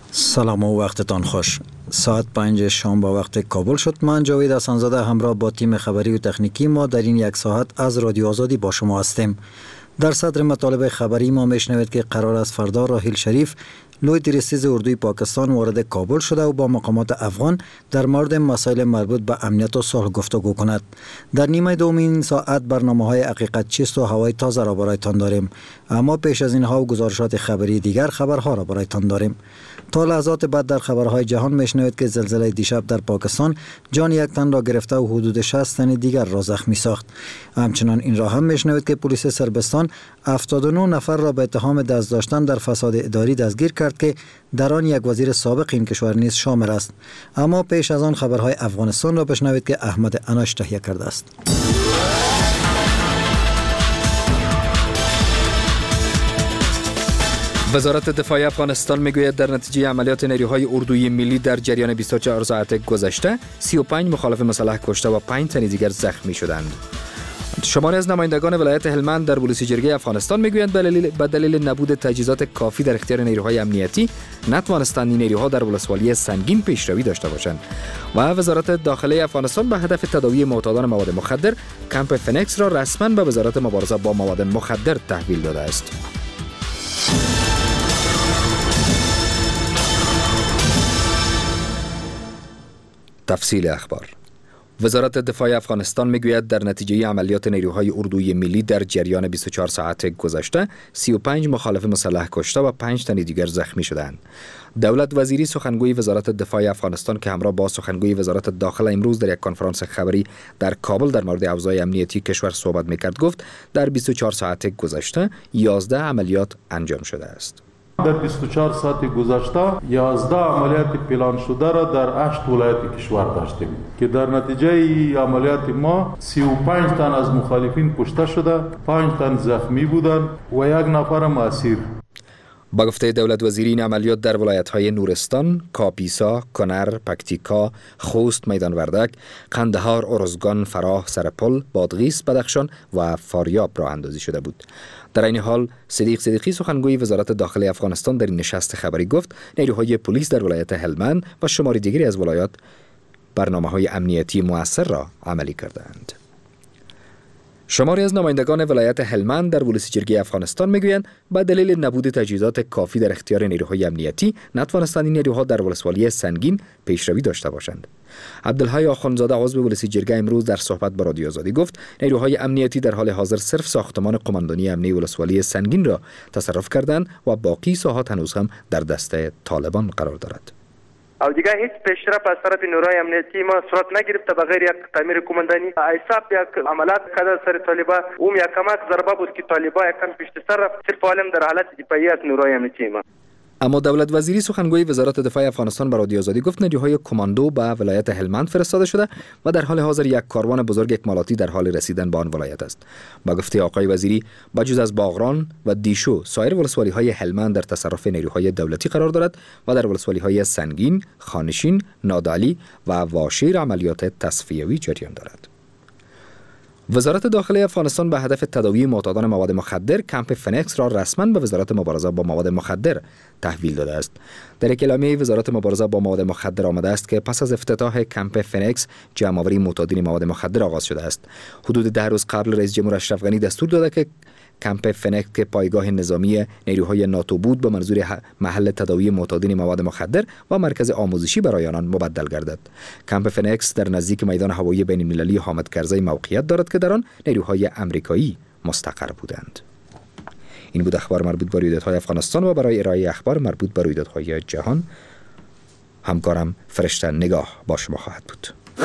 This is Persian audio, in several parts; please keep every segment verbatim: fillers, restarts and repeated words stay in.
سلام و وقتتان خوش. ساعت پنج شام با وقت کابل شد. من جاوید حسن‌زاده همراه با تیم خبری و تکنیکی ما در این یک ساعت از رادیو آزادی با شما هستیم. در صدر مطالب خبری ما میشنوید که قرار است فردا راحیل شریف لوی درستیز اردوی پاکستان وارد کابل شده و با مقامات افغان در مورد مسائل مربوط به امنیت و صلح گفتگو کند. در نیمه دوم این ساعت برنامه‌های حقیقت چیست و هوای تازه را برایتان داریم، اما پیش از اینها و گزارشات خبری دیگر خبرها را برایتان داریم. تا لحظات بعد در خبرهای جهان میشنوید که زلزله دیشب در پاکستان جان یک تن را گرفته و حدود شصت تن دیگر را زخمی ساخت. همچنان این را هم میشنوید که پلیس سربستان هفتاد و نه نفر را به اتهام دست داشتن در فساد اداری دستگیر کرد که در آن یک وزیر سابق این کشور نیز شامل است. اما پیش از آن خبرهای افغانستان را بشنوید که احمد اناش تهیه کرده است. وزارت دفاع افغانستان میگوید در نتیجه عملیات نیروهای اردوی ملی در جریان بیست و چهار ساعت گذشته سی و پنج مخالف مسلح کشته و پنج تن دیگر زخمی شدند. شماری از نمایندگان ولایت هلمند در بلوسی جرگه افغانستان میگویند به دلیل نبود تجهیزات کافی در اختیار نیروهای امنیتی نتوانستند این نیروها در ولسوالی سنگین پیشروی داشته باشند. و وزارت داخله افغانستان به هدف تداوی معتادان مواد مخدر کمپ فنکس را رسما به وزارت مبارزه با مواد مخدر تحویل داده است. تفصیل اخبار. وزارت دفاع افغانستان میگوید در نتیجه عملیات نیروهای اردوی ملی در جریان بیست و چهار ساعت گذشته سی و پنج مخالف مسلح کشته و پنج تن دیگر زخمی شدند. دولت وزیری سخنگوی وزارت دفاع افغانستان که همراه با سخنگوی وزارت داخله امروز در یک کنفرانس خبری در کابل در مورد اوضاع امنیتی کشور صحبت میکرد گفت در بیست و چهار ساعت گذشته یازده عملیات انجام شده است. در بیست و چهار ساعت گذشته یازده عملیات پلان شده را در هشت ولایت کشور داشتیم که در نتیجه عملیات ما سی و پنج تن از مخالفین کشته شده، پنج تن زخمی بودند و یک نفر اسیر. با گفته دولت وزیری این عملیات در ولایت‌های نورستان، کاپیسا، کنر، پکتیکا، خوست، میدان وردک، قندهار، ارزگان، فراه، سرپل، بادغیس، بدخشان و فاریاب راه اندازی شده بود. در این حال صدیق صدیقی سخنگوی وزارت داخله افغانستان در این نشست خبری گفت نیروهای پلیس در ولایت هلمند و شماری دیگری از ولایات برنامه‌های امنیتی مؤثر را عملی کردند. شماری از نمایندگان ولایت هلمند در بلوسی جرگه افغانستان میگویند با دلیل نبود تجهیزات کافی در اختیار نیروهای امنیتی نتوانستند این نیروها در ولسوالی سنگین پیشروی داشته باشند. عبدالحی آخوندزاده عضو بلوسی جرگه امروز در صحبت با رادیو آزادی گفت نیروهای امنیتی در حال حاضر صرف ساختمان قماندانی امنی ولسوالی سنگین را تصرف کردند و باقی ساحات هنوز هم در دست طالبان قرار دارد. او دیگه هیچ پیشرفت از طرف نیروهای امنیتی ما صورت نگرفته بغیر یک تعمیر کماندانی. ایساب یک عملیات کده سر طالبا اون یک کمک ضربه بود که طالبا یکم پیش سر رفت صرف عالم در حالت دفاعی از نیروهای امنیتی ما. اما دولت وزیری سخنگوی وزارت دفاع افغانستان به رادیو آزادی گفت نیروهای کماندو به ولایت هلمند فرستاده شده و در حال حاضر یک کاروان بزرگ اکمالاتی در حال رسیدن به آن ولایت است. با گفته آقای وزیری بجز از باغران و دیشو سایر ولسوالی‌های هلمند در تصرف نیروهای دولتی قرار دارد و در ولسوالی‌های سنگین، خانشین، نادعلی و واشیر عملیات تصفیوی جریان دارد. وزارت داخله افغانستان به هدف تداوی معتادان مواد مخدر کمپ فنکس را رسما به وزارت مبارزه با مواد مخدر تحویل داده است. در یک اعلامیه وزارت مبارزه با مواد مخدر آمده است که پس از افتتاح کمپ فنکس جمع‌آوری معتادین مواد مخدر آغاز شده است. حدود ده روز قبل رئیس جمهور اشرف غنی دستور داده که کمپ فنکس که پایگاه نظامی نیروهای ناتو بود به منظور محل تداوی معتادین مواد مخدر و مرکز آموزشی برای آنان مبدل گردد. کمپ فنکس در نزدیک میدان هوایی بین المللی حامد کرزی موقعیت دارد که در آن نیروهای آمریکایی مستقر بودند. این بود اخبار مربوط به رویدادهای افغانستان و برای ارائه اخبار مربوط به رویدادهای جهان همکارم فرشته نگاه با شما خواهد بود.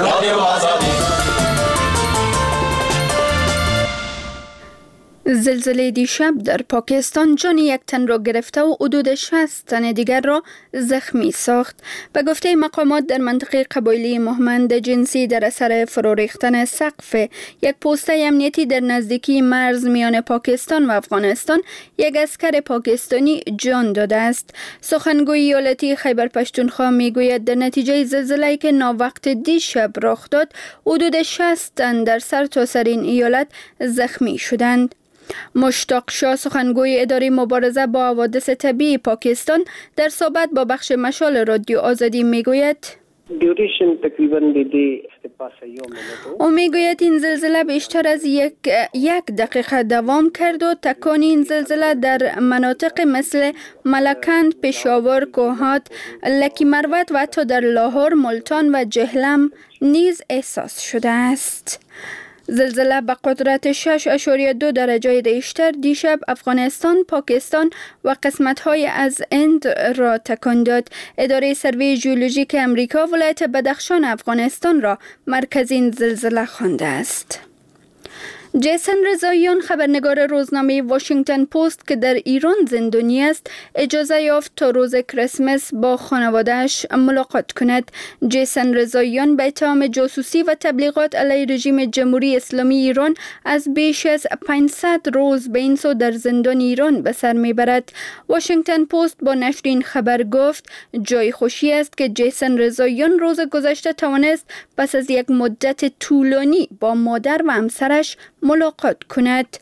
زلزله دیشب در پاکستان جان یک تن را گرفته و حدود شصت تن دیگر را زخمی ساخت. به گفته مقامات در منطقه قبایلی مهمند جنسی در اثر فرو ریختن سقف یک پوسته امنیتی در نزدیکی مرز میان پاکستان و افغانستان یک اسکر پاکستانی جان داده است. سخنگوی ایالتی خیبر پشتونخوا میگوید در نتیجه زلزله‌ای که ناوقت دیشب رخ داد حدود شصت تن در سرتاسر این ایالت زخمی شدند. مشتاق شاه سخنگوی اداره مبارزه با حوادث طبیعی پاکستان در صحبت با بخش مشال رادیو آزادی میگوید ड्यूरेशन तकरीबन बेदे او میگوید این زلزله بیشتر از یک, یک دقیقه دوام کرد و تکان این زلزله در مناطق مثل ملکند، پشاور، کوهات، لکی مروت و حتی در لاهور، ملتان و جهلم نیز احساس شده است. زلزله به قدرت شش اشاریه دو درجه ریشتر دیشب افغانستان، پاکستان و قسمت‌های از هند را تکان داد. اداره سروی ژئولوژیک امریکا ولایت بدخشان افغانستان را مرکز این زلزله خوانده است. جیسن رضاییان خبرنگار روزنامه واشنگتن پست که در ایران زندانی است اجازه یافت تا روز کریسمس با خانواده‌اش ملاقات کند. جیسن رضاییان به اتهام جاسوسی و تبلیغات علیه رژیم جمهوری اسلامی ایران از بیش از پانصد روز به این سو در زندان ایران به سر میبرد. واشنگتن پست با نشر این خبر گفت جای خوشی است که جیسن رضاییان روز گذشته توانست پس از یک مدت طولانی با مادر و همسرش ملاقات کند.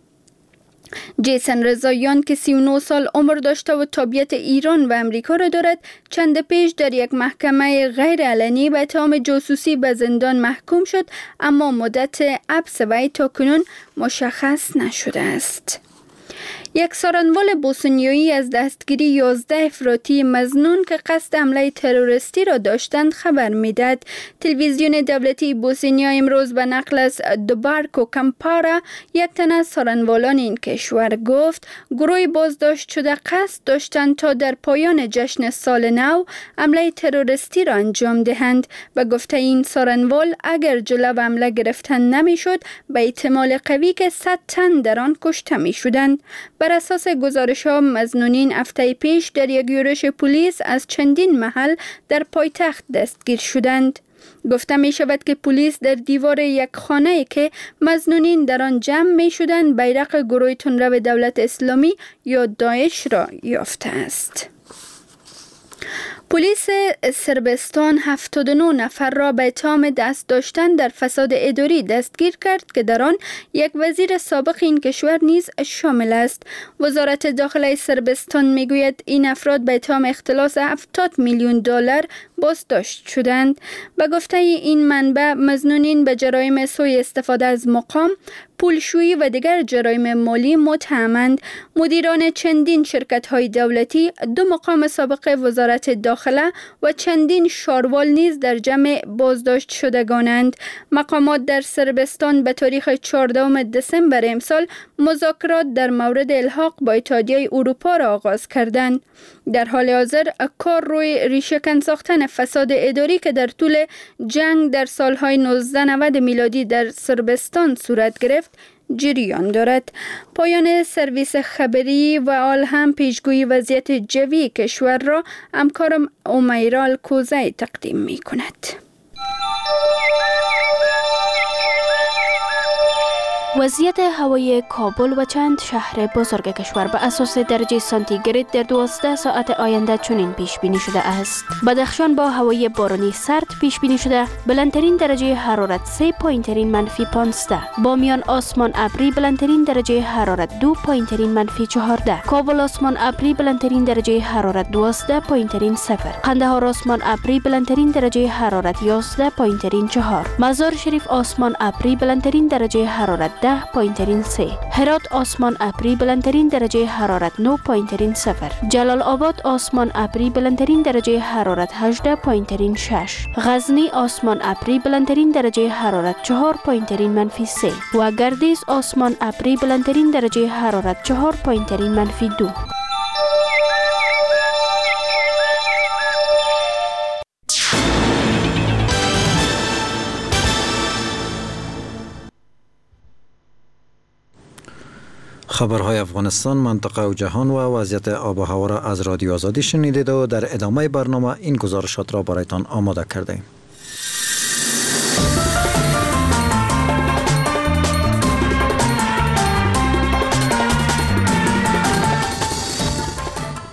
جیسن رضاییان که سی و نه سال عمر داشته و تابعیت ایران و امریکا را دارد چند پیش در یک محکمه غیر علنی به اتهام جاسوسی به زندان محکوم شد، اما مدت حبس وی تاکنون مشخص نشده است. یک سارنوال بوسنیایی از دستگیری یازده افراطی مظنون که قصد حمله تروریستی را داشتند خبر میداد. تلویزیون دولتی بوسنیا امروز به نقل از دوبارکو کمپارا یک تن از سارنوالان این کشور گفت گروه بازداشت شده قصد داشتند تا در پایان جشن سال نو حمله تروریستی را انجام دهند. و گفته این سارنوال اگر جلو حمله گرفتن نمیشد به احتمال قوی که صد تن در آن کشته میشدند. بر اساس گزارش‌ها مظنونین هفته پیش در یک یورش پلیس از چندین محل در پایتخت دستگیر شدند. گفته می شود که پلیس در دیوار یک خانه که مظنونین در آن جمع می شدند بیرق گروه تندرو دولت اسلامی یا داعش را یافته است. پلیس سربستان هفتاد و نه نفر را به اتهام دست داشتن در فساد اداری دستگیر کرد که در آن یک وزیر سابق این کشور نیز شامل است. وزارت داخله سربستان میگوید این افراد به اتهام اختلاس هفتاد میلیون دلار بازداشت شدند. به گفته این منبع مظنونین به جرایم سوء استفاده از مقام، پولشویی و دیگر جرایم مالی متهمند. مدیران چندین شرکت‌های دولتی، دو مقام سابق وزارت داخله و چندین شاروال نیز در جمع بازداشت شدگانند. مقامات در سربستان به تاریخ چهاردهم دسامبر امسال مذاکرات در مورد الحاق با اتحادیه اروپا را آغاز کردند. در حال حاضر کار روی ریشه‌کن ساختن فساد اداری که در طول جنگ در سالهای نوزده نود میلادی در سربستان صورت گرفت جریان دارد. پایان سرویس خبری و آل هم پیشگویی وضعیت جوی کشور را همکارم امیرال کوزه تقدیم می کند. وضعیت هوای کابل و چند شهر بزرگ کشور به اساس درجه سانتیگراد در دوازده ساعت آینده چنین پیش بینی شده است. بدخشان با هوای بارانی سرد پیش بینی شده، بلندترین درجه حرارت سه، پایینترین منفی پانزده. بامیان آسمان ابری، بلندترین درجه حرارت دو، پایینترین منفی چهارده. کابل آسمان ابری، بلندترین درجه حرارت دوازده، پایینترین صفر. قندهار آسمان ابری، بلندترین درجه حرارت یازده، پایینترین چهار. مزار شریف آسمان ابری، بلندترین درجه حرارت ده، پایینترین سه. هرات آسمان ابری، بلندترین درجه حرارت نه، پایینترین صفر. جلال آباد آسمان ابری، بلندترین درجه حرارت هجده، پایینترین شش. غزنی آسمان ابری، بلندترین درجه حرارت چهار، پایینترین منفی سه. و گردیز آسمان ابری، بلندترین درجه حرارت چهار، پایینترین منفی دو. خبرهای افغانستان، منطقه و جهان و وضعیت آب و هوا را از رادیو آزادی شنیدید و در ادامه برنامه این گزارشات را برایتان آماده کردیم.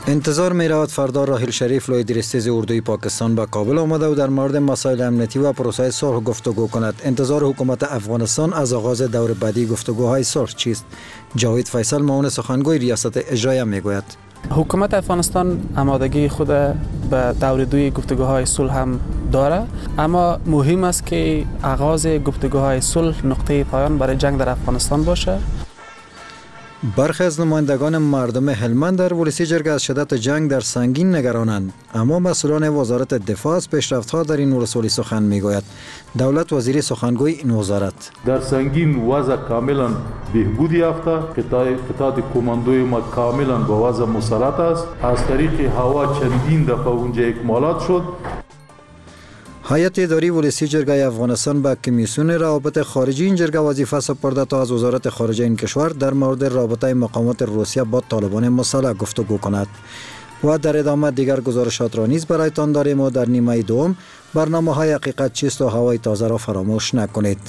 انتظار می رود فردا راحیل شریف لوی درستیز اردوی پاکستان به کابل آمده و در مورد مسائل امنیتی و پروسه صلح گفتگو کند. انتظار حکومت افغانستان از آغاز دور بعدی گفتگوهای صلح چیست؟ جاوید فیصل معاون سخنگوی ریاست اجرایه می گوید. حکومت افغانستان آمادگی خود به دور دوی گفتگوهای صلح هم داره، اما مهم است که آغاز گفتگوهای صلح نقطه پایان برای جنگ در افغانستان باشه. برخی از نمایندگان مردم هلمند در ولسی جرگه از شدت جنگ در سنگین نگرانند، اما مسئولان وزارت دفاع از پیشرفت‌ها در این ولسوالی سخن می‌گوید. دولت وزیر سخنگوی این وزارت: در سنگین وضع کاملا بهبود یافته، قطاع قطاع کماندوی ما کاملا با وضع مسلط است. از طریق هوا چندین دفعه اونجا اکمالات شد. هیئت اداری ولسی جرگه افغانستان به کمیسیون روابط خارجی این جرگه وظیفه سپرده تا از وزارت خارجه این کشور در مورد رابطه مقامات روسیه با طالبان مسلح گفتگو کند. و در ادامه دیگر گزارشات را نیز برایتان داریم و در نیمه دوم برنامه های حقیقت چیست و هوای تازه را فراموش نکنید.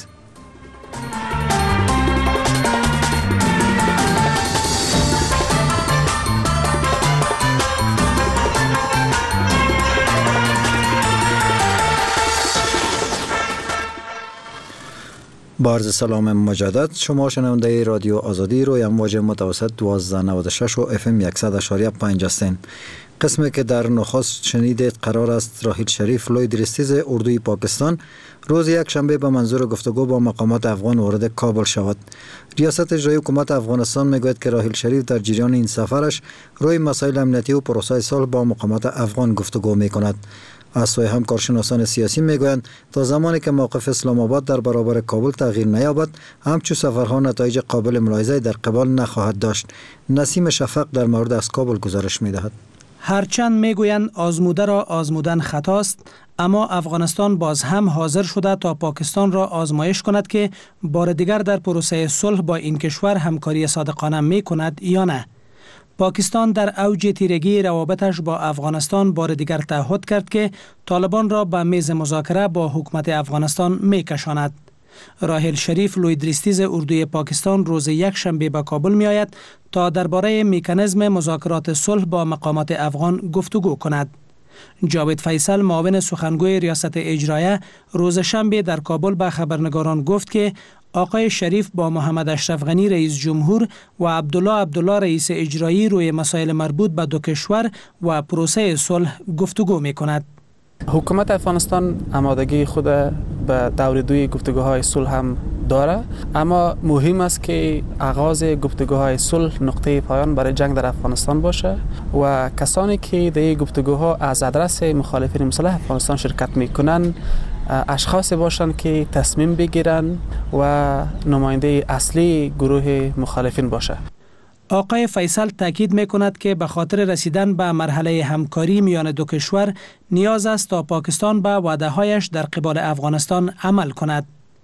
با عرض سلام مجدد، شما شنونده رادیو آزادی روی امواج متوسط دوازده نود و شش و اف ام صد و شش و پنج هستین. قسمی که در نخست شنیدید قرار است راحیل شریف لوی درستیز اردوی پاکستان روز یک شنبه به منظور گفتگو با مقامات افغان وارد کابل شود. ریاست اجرایی حکومت افغانستان میگوید که راحیل شریف در جریان این سفرش روی مسائل امنیتی و پروسه صلح با مقامات افغان گفتگو میکند. از سوی هم کارشناسان سیاسی میگویند تا زمانی که موقف اسلام آباد در برابر کابل تغییر نیابد، همچون سفرها نتایج قابل ملاحظه در قبال نخواهد داشت. نسیم شفق در مورد از کابل گزارش میدهد. هرچند میگویند آزموده را آزمودن خطاست، اما افغانستان باز هم حاضر شده تا پاکستان را آزمایش کند که بار دیگر در پروسه صلح با این کشور همکاری صادقانه می کند یا نه. پاکستان در اوج تیرگی روابطش با افغانستان بار دیگر تعهد کرد که طالبان را به میز مذاکره با حکومت افغانستان می کشاند. راحیل شریف لوی درستیز اردوی پاکستان روز یک شنبه به کابل می آید تا درباره مکانیزم مذاکرات صلح با مقامات افغان گفتگو کند. جاوید فیصل معاون سخنگوی ریاست اجرایه روز شنبه در کابل به خبرنگاران گفت که آقای شریف با محمد اشرف غنی رئیس جمهور و عبدالله عبدالله رئیس اجرایی روی مسائل مربوط به دو کشور و پروسه صلح گفتگو می کند. حکومت افغانستان آمادگی خود به دور دوی گفتگوهای صلح هم داره، اما مهم است که آغاز گفتگوهای صلح نقطه پایان برای جنگ در افغانستان باشه و کسانی که در گفتگوها از ادرس مخالفین مسلح افغانستان شرکت میکنن اشخاص باشند که تصمیم بگیرن و نماینده اصلی گروه مخالفین باشه. آقای فیصل تاکید میکند که به خاطر رسیدن به مرحله همکاری میان دو کشور نیاز است تا پاکستان به وعده‌هایش در قبال افغانستان عمل کند.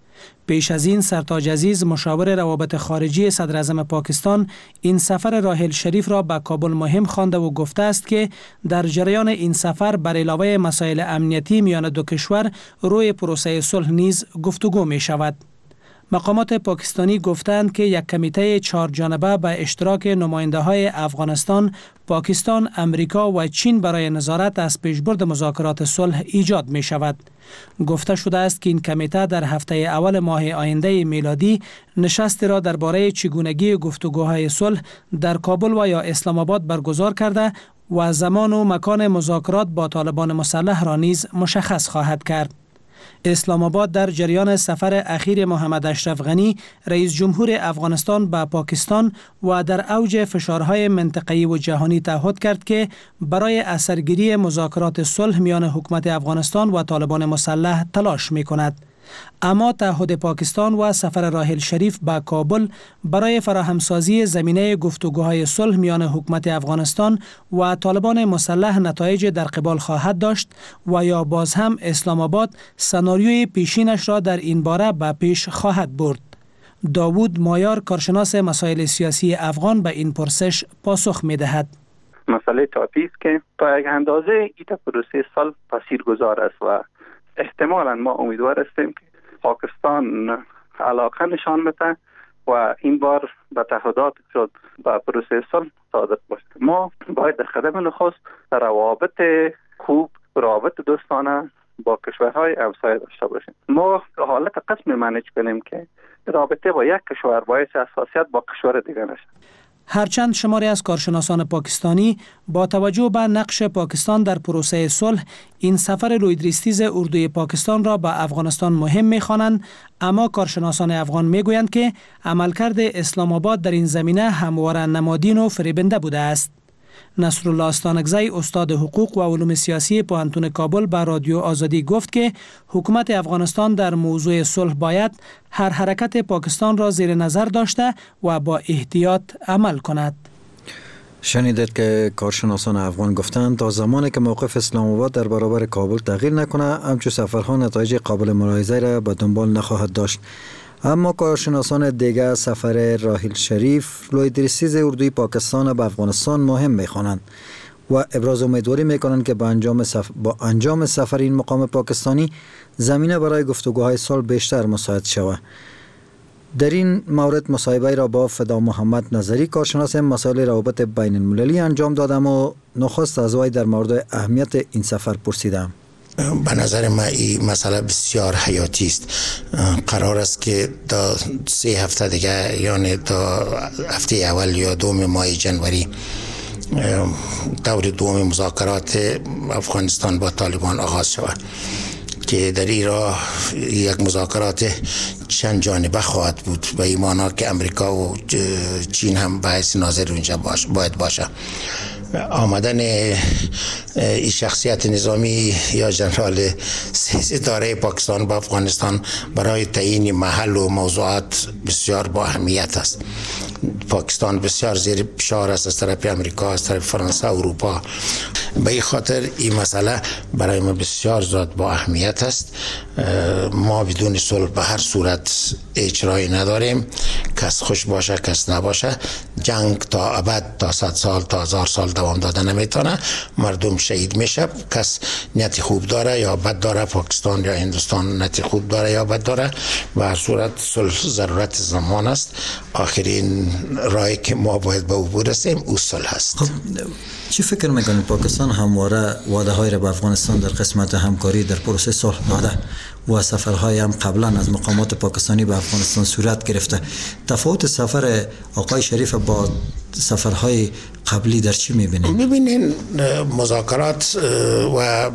پیش از این سرتاج عزیز مشاور روابط خارجی صدر اعظم پاکستان این سفر راحیل شریف را به کابل مهم خوانده و گفته است که در جریان این سفر بر علاوه مسائل امنیتی میان دو کشور روی پروسه صلح نیز گفتگو می شود. مقامات پاکستانی گفتند که یک کمیته چهار جانبه به اشتراک نماینده های افغانستان، پاکستان، امریکا و چین برای نظارت از پیشبرد مذاکرات صلح ایجاد می شود. گفته شده است که این کمیته در هفته اول ماه آینده میلادی نشستی را درباره چگونگی گفتگوهای صلح در کابل و یا اسلام آباد برگزار کرده و زمان و مکان مذاکرات با طالبان مسلح را نیز مشخص خواهد کرد. اسلام آباد در جریان سفر اخیر محمد اشرف غنی رئیس جمهور افغانستان به پاکستان و در اوج فشارهای منطقه‌ای و جهانی تعهد کرد که برای اثرگیری مذاکرات صلح میان حکومت افغانستان و طالبان مسلح تلاش می‌کند. اما تعهد پاکستان و سفر راحیل شریف به کابل برای فراهمسازی زمینه گفتگوهای صلح میان حکومت افغانستان و طالبان مسلح نتایج در قبال خواهد داشت و یا باز هم اسلام آباد سناریوی پیشینش را در این باره به پیش خواهد برد. داوود مایار کارشناس مسائل سیاسی افغان به این پرسش پاسخ می دهد. مسئله تاپی است که تا یک اندازه این پروسه صلح تاثیرگذار است و احتمالاً ما امیدوار هستیم که پاکستان علاقه نشان بده و این بار به تعهدات شد به پروسه صلح صادق باشد. ما باید در قدم نخست روابط خوب، روابط دوستانه با کشورهای همسایه داشته باشیم. ما حالت قسمی منیج کنیم که رابطه با یک کشور باعث حساسیت با کشور دیگر نشد. هرچند شماری از کارشناسان پاکستانی با توجه به نقش پاکستان در پروسه صلح این سفر رویدریستیز اردوی پاکستان را به افغانستان مهم می‌خوانند، اما کارشناسان افغان میگویند که عملکرد اسلام آباد در این زمینه همواره نمادین و فریبنده بوده است. نصرالله استانکزی استاد حقوق و علوم سیاسی پوهنتون کابل به رادیو آزادی گفت که حکومت افغانستان در موضوع صلح باید هر حرکت پاکستان را زیر نظر داشته و با احتیاط عمل کند. شنیدید که کارشناسان افغان گفتند تا زمانی که موقف اسلام آباد در برابر کابل تغییر نکنه، همچون سفرها نتایج قابل ملاحظه را به دنبال نخواهد داشت. اما کارشناسان دیگر سفر راحیل شریف رویدریستیز اردوی پاکستان به افغانستان مهم می‌خوانند و ابراز امیدواری می‌کنند که با انجام سف... با انجام سفر این مقام پاکستانی زمینه برای گفتگوهای صلح بیشتر مساعد شود. در این مورد مصاحبه را با فدا محمد نظری کارشناس مسائل روابط بین المللی انجام دادم و نخست از وی در مورد اهمیت این سفر پرسیدم. به نظر من این مسئله بسیار حیاتی است. قرار است که تا سه هفته دیگه، یعنی تا هفته اول یا دوم ماه جنوری، دور دوم مذاکرات افغانستان با طالبان آغاز شود که در این راه یک مذاکرات چند جانبه خواهد بود، به این معنا که امریکا و چین هم به حیث ناظر اونجا باش باید باشه. آمدن این شخصیت نظامی یا جنرال ستاره پاکستان با افغانستان برای تعیین محل و موضوعات بسیار با اهمیت است. پاکستان بسیار زیر فشار است از طرف امریکا، از طرف فرانسه و اروپا. به این خاطر این مسئله برای ما بسیار زیاد با اهمیت است. ما بدون صلح به هر صورت اجرایی نداریم، کس خوش باشه کس نباشه. جنگ تا ابد، تا صد سال، تا هزار سال دوام داده نمیتونه. مردم شهید میشه. کس نیت خوب داره یا بد داره، پاکستان یا هندوستان نیت خوب داره یا بد داره، به هر صورت صلح ضرورت زمان است. آخرین راهی که ما باید به او برسیم او صلح است. خب چی فکر میکنید پاکستان همواره وعده های را به افغانستان در قسمت همکاری در پروسه صلح داده و سفرهای هم قبلا از مقامات پاکستانی به افغانستان صورت گرفته؟ تفاوت سفر آقای شریف با سفرهای قبلی در چی میبینید؟ میبینین مذاکرات و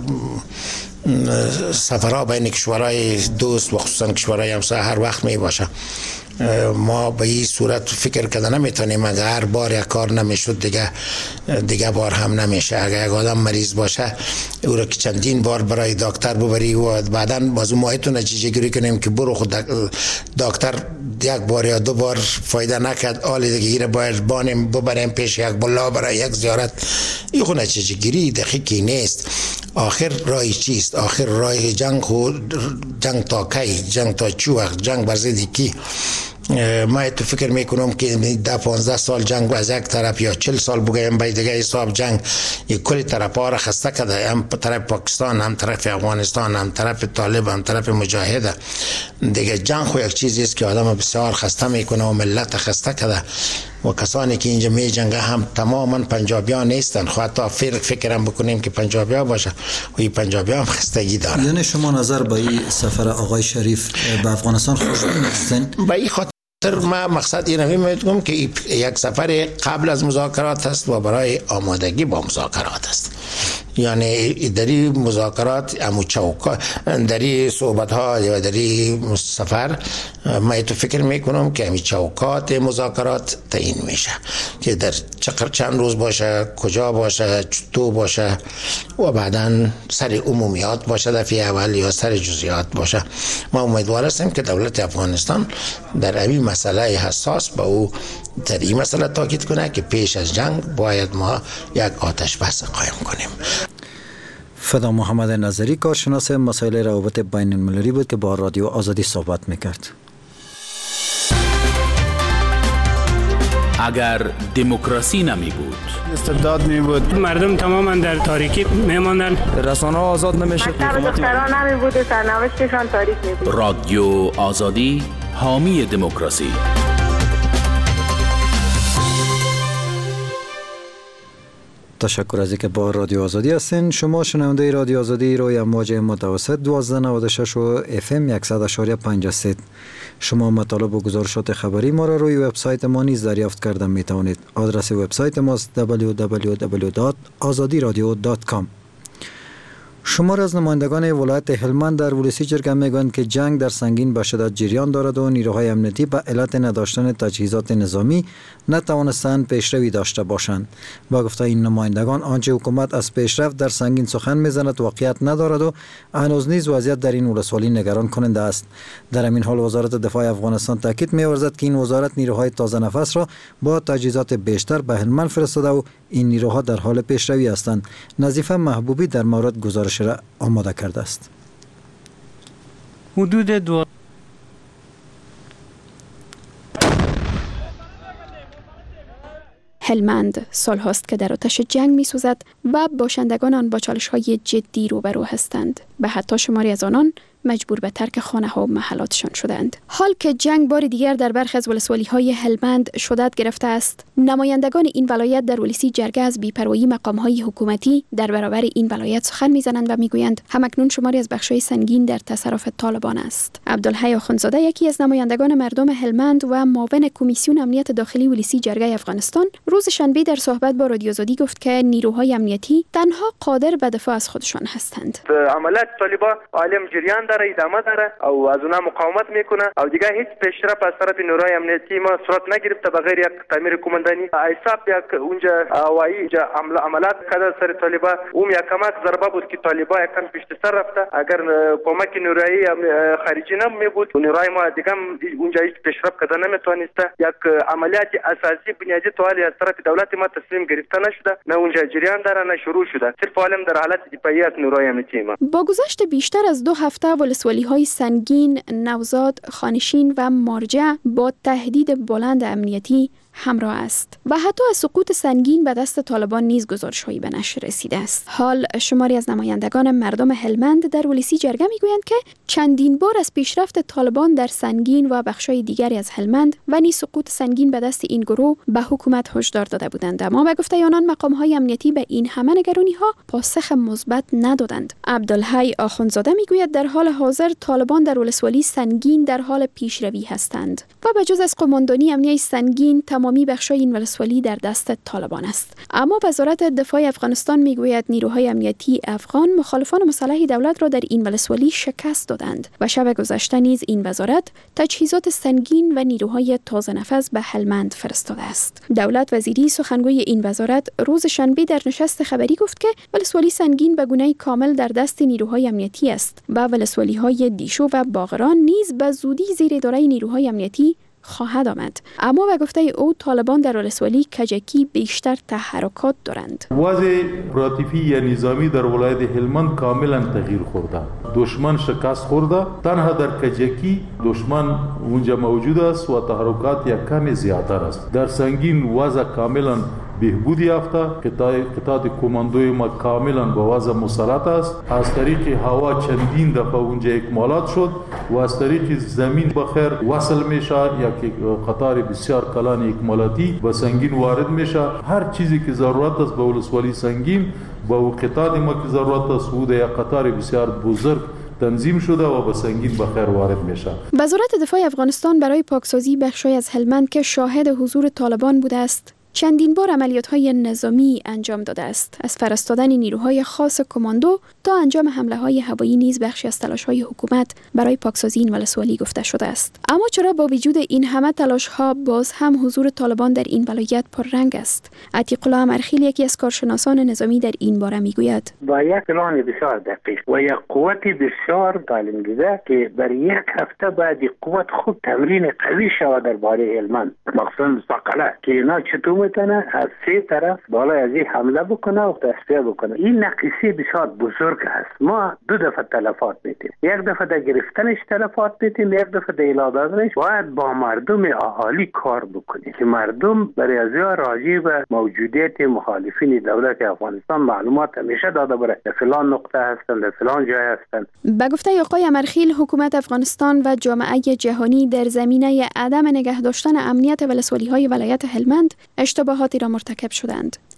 سفرها بین کشورهای دوست و خصوصا کشورهای همسایه هر وقت می باشه. ما به این صورت فکر کرده نمیتونیم اگر هر بار یک کار نمیشد دیگه دیگه بار هم نمیشه. اگر یک آدم مریض باشه او را که چندین بار برای دکتر ببری و بعدا باز ماهیتون نتیجه گیری کنیم که برو خود دکتر یک بار یا دو بار فایده نکرد، حالی دیگه ایره باید بانیم ببریم پیش یک بلا برای یک زیارت. این خود نتیجه گیری دقیقی نیست. آخر رای چیست؟ آخر رای جنگ خود جنگ تا کی؟ جنگ تا چی وقت؟ جنگ بر ضد کی؟ ما تو فکر میکنم که ده پانزده سال جنگ از یک طرف یا چل سال بگیم به دیگه حساب جنگ یک کلی طرف ها را خسته کرده، هم طرف پاکستان، هم طرف افغانستان، هم طرف طالب، هم طرف مجاهد. دیگه جنگ خو یک چیزی است که آدم بسیار خسته میکنه و ملت خسته کرده و کسانی که اینجا می جنگه هم تماما پنجابیان نیستن. خو حتی فکر فکرم بکنیم که پنجابیان باشه و این پنجابیان هم خستگی دارن. یعنی شما نظر به این سفر آقای شریف به افغانستان خوش نیستین؟ به این خاطر ما مقصد این رو میگم که یک سفر قبل از مذاکرات است و برای آمادگی با مذاکرات است. یعنی در این مذاکرات امو چوکا در این صحبت ها و در این سفر من تو فکر میکنم که امی چوکات مذاکرات تعیین میشه که در چقدر چند روز باشه، کجا باشه، چطور باشه و بعدا سر عمومیات باشه دفعه اول یا سر جزئیات باشه. ما امیدوار هستیم که دولت افغانستان در این مسئله حساس با او در این مسئله تاکید کنه که پیش از جنگ باید ما یک آتش بس قایم کنیم. فدا محمد نظری کارشناس مسائل روابط بین المللی بود که با رادیو آزادی صحبت میکرد. اگر دموکراسی نمی بود، استبداد می بود، مردم تماما در تاریکی میماندن، رسانه آزاد نمیشد، دختران نمی بود و سرنوشتشان تاریک می بود. رادیو آزادی حامی دموکراسی. تشکر از اینکه با رادیو آزادی هستین. شما شنونده رادیو آزادی روی امواج متوسط دوازده نود و شش و اف ام صد و یک و پنج هستید. شما مطالب و گزارشات خبری ما را روی وبسایت ما نیز دریافت کرده می توانید. آدرس وبسایت ما است دبلیو دبلیو دبلیو دات آزادی رادیو دات کام. شمار از نمایندگان ولایت هلمند در ولسی جرگه میگویند که جنگ در سنگین به شدت جریان دارد و نیروهای امنیتی به علت نداشتن تجهیزات نظامی نتوانستند پیشروی داشته باشند. با گفته این نمایندگان آنچه حکومت از پیشرفت در سنگین سخن میزند واقعیت ندارد و هنوز نیز وضعیت در این ولسوالی نگران کننده است. در همین حال وزارت دفاع افغانستان تاکید می‌ورزد که این وزارت نیروهای تازه نفس را با تجهیزات بیشتر به هلمند فرستاده و این نیروها در حال پیشروی هستند. نظیفه محبوبی در مورد گزارش را آماده کرده است. حدود دو هلمند سال هاست که در آتش جنگ می سوزد و باشندگان آن با چالش های جدی روبرو هستند. به حتی شماری از آنان مجبور به ترک خانه ها و محلاتشان شدند. حال که جنگ بار دیگر در برخی از ولسوالی های هلمند شدت گرفته است، نمایندگان این ولایت در ولسی جرگه از بی‌پروایی مقام های حکومتی در برابر این ولایت سخن میزنند و میگویند همکنون شماری از بخش‌های سنگین در تصرف طالبان است. عبدالحی آخوندزاده یکی از نمایندگان مردم هلمند و معاون کمیسیون امنیت داخلی ولسی جرگه افغانستان روز شنبه در صحبت با رادیو آزادی گفت که نیروهای امنیتی تنها قادر به دفاع از خودشان هستند. عملیات طالبان عالم جریان داره، ادامه داره او از اونها مقاومت میکنه او دیگه هیچ پیشرفت از طرف نیروهای امنیتی ما صورت نگرفته بغیر یک تعمیر کماندانی ایساب یک اونجا هوایی عملیات کرده سر طالبان. اون یک کمک ضربه بود که طالبان یکم پیشت سر رفته. اگر کمک نیروهای خارجی نمی بود نیروهای ما دیگه اونجا هیچ پیشرفت کرده نمیتونسته. یک عملیات اساسی بنیادی توالی از طرف دولت ما تسلیم گرفته نشده، نه اونجا جریان داره نه شروع شده. صرف عالم در حالت دفاعی از نیروهای امنیتی ما. با گذشت بیشتر از دو هفته ولسوالی های سنگین، نوزاد، خانشین و مارجع با تهدید بلند امنیتی همراه است و حتی از سقوط سنگین به دست طالبان نیز گزارش‌هایی به نشر رسیده است. حال شماری از نمایندگان مردم هلمند در ولسی جرگه میگویند که چندین بار از پیشرفت طالبان در سنگین و بخش‌های دیگری از هلمند و نیز سقوط سنگین به دست این گروه به حکومت هشدار داده بودند، اما به گفته آنان مقام‌های امنیتی به این همه نگرانی‌ها پاسخ مثبت ندادند. عبدالحی آخوندزاده میگوید در حال حاضر طالبان در ولسوالی سنگین در حال پیشروی هستند و به جز از قماندانی امنیتی سنگین تمامی بخشای این ولسوالی در دست طالبان است. اما وزارت دفاع افغانستان میگوید نیروهای امنیتی افغان مخالفان مسلح دولت را در این ولسوالی شکست دادند و شب گذشته نیز این وزارت تجهیزات سنگین و نیروهای تازه نفس به هلمند فرستاده است. دولت وزیری سخنگوی این وزارت روز شنبه در نشست خبری گفت که ولسوالی سنگین به گونه کامل در دست نیروهای امنیتی است و ولسوالی های دیشو و باغران نیز به زودی زیر اداره نیروهای امنیتی خواهد آمد. اما به گفته او طالبان در ولسوالی کجکی بیشتر تحرکات دارند. وضع راتفی یا نظامی در ولایت هلمند کاملا تغییر خورده. دشمن شکست خورده. تنها در کجکی دشمن اونجا موجود است و تحرکات یک کم زیادتر است. در سنگین وضع کاملا بهبود یافته. قطاع قطاع کماندوی ما کاملا با وضع مسلط است. از طریق هوا چندین دفعه اونجا اکمالات شد و از طریق زمین بخیر وصل میشه. یک قطار بسیار کلان اکمالاتی و سنگین وارد میشه. هر چیزی که ضرورت است به ولسوالی سنگین با قطاع ما که ضرورت است بود یک قطار بسیار بزرگ تنظیم شده و به سنگین بخیر وارد میشه. وزارت دفاع افغانستان برای پاکسازی بخشای از هلمند که شاهد حضور طالبان بوده است چندین بار عملیات‌های نظامی انجام داده است. از فرستادن نیروهای خاص کماندو تا انجام حمله‌های هوایی نیز بخشی از تلاش‌های حکومت برای پاکسازی این ولسوالی گفته شده است. اما چرا با وجود این همه تلاش‌ها باز هم حضور طالبان در این ولایت پررنگ است؟ عتیق الله امرخیل یکی از کارشناسان نظامی در این باره میگوید: با یک پلان بسیار دقیق و یک قوت بسیار تعلیم دیده که برای یک هفته بعد قوت خوب تمرین قوی شود درباره هلمند، مخصوصا ساقله که اینا چطور میتونه از سه طرف بالای از این حمله بکنه و تصفیه بکنه. این نقیصه بسیار بزرگ است. ما دو دفعه تلفات میتیم. یک دفعه در گرفتنش تلفات میتیم، یک دفعه در اعلام دادنش. باید با مردم اهالی کار بکنیم که مردم برای از راجع به موجودیت مخالفین دولت افغانستان معلومات همیشه داده بره. در فلان نقطه هستن، در فلان جای هستن. به گفته آقای امرخیل، حکومت افغانستان و جامعه جهانی در زمینه عدم نگه داشتن امنیت ولسوالی‌های ولایت هلمند اشتباهاتی را مرتکب شدند.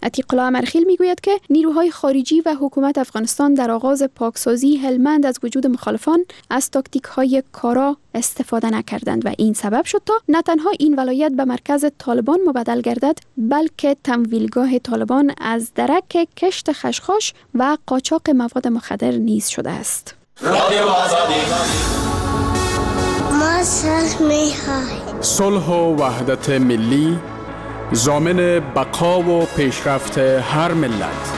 عتیق الله امرخیل میگوید که نیروهای خارجی و حکومت افغانستان در آغاز پاکسازی هلمند از وجود مخالفان از تاکتیک‌های کارا استفاده نکردند و این سبب شد تا نه تنها این ولایت به مرکز طالبان مبدل گردد، بلکه تمویلگاه طالبان از درک کشت خشخاش و قاچاق مواد مخدر نیز شده است. رادیو آزادی ما صلح می‌خواهیم. صلح و وحدت ملی ضامن بقا و پیشرفت هر ملت.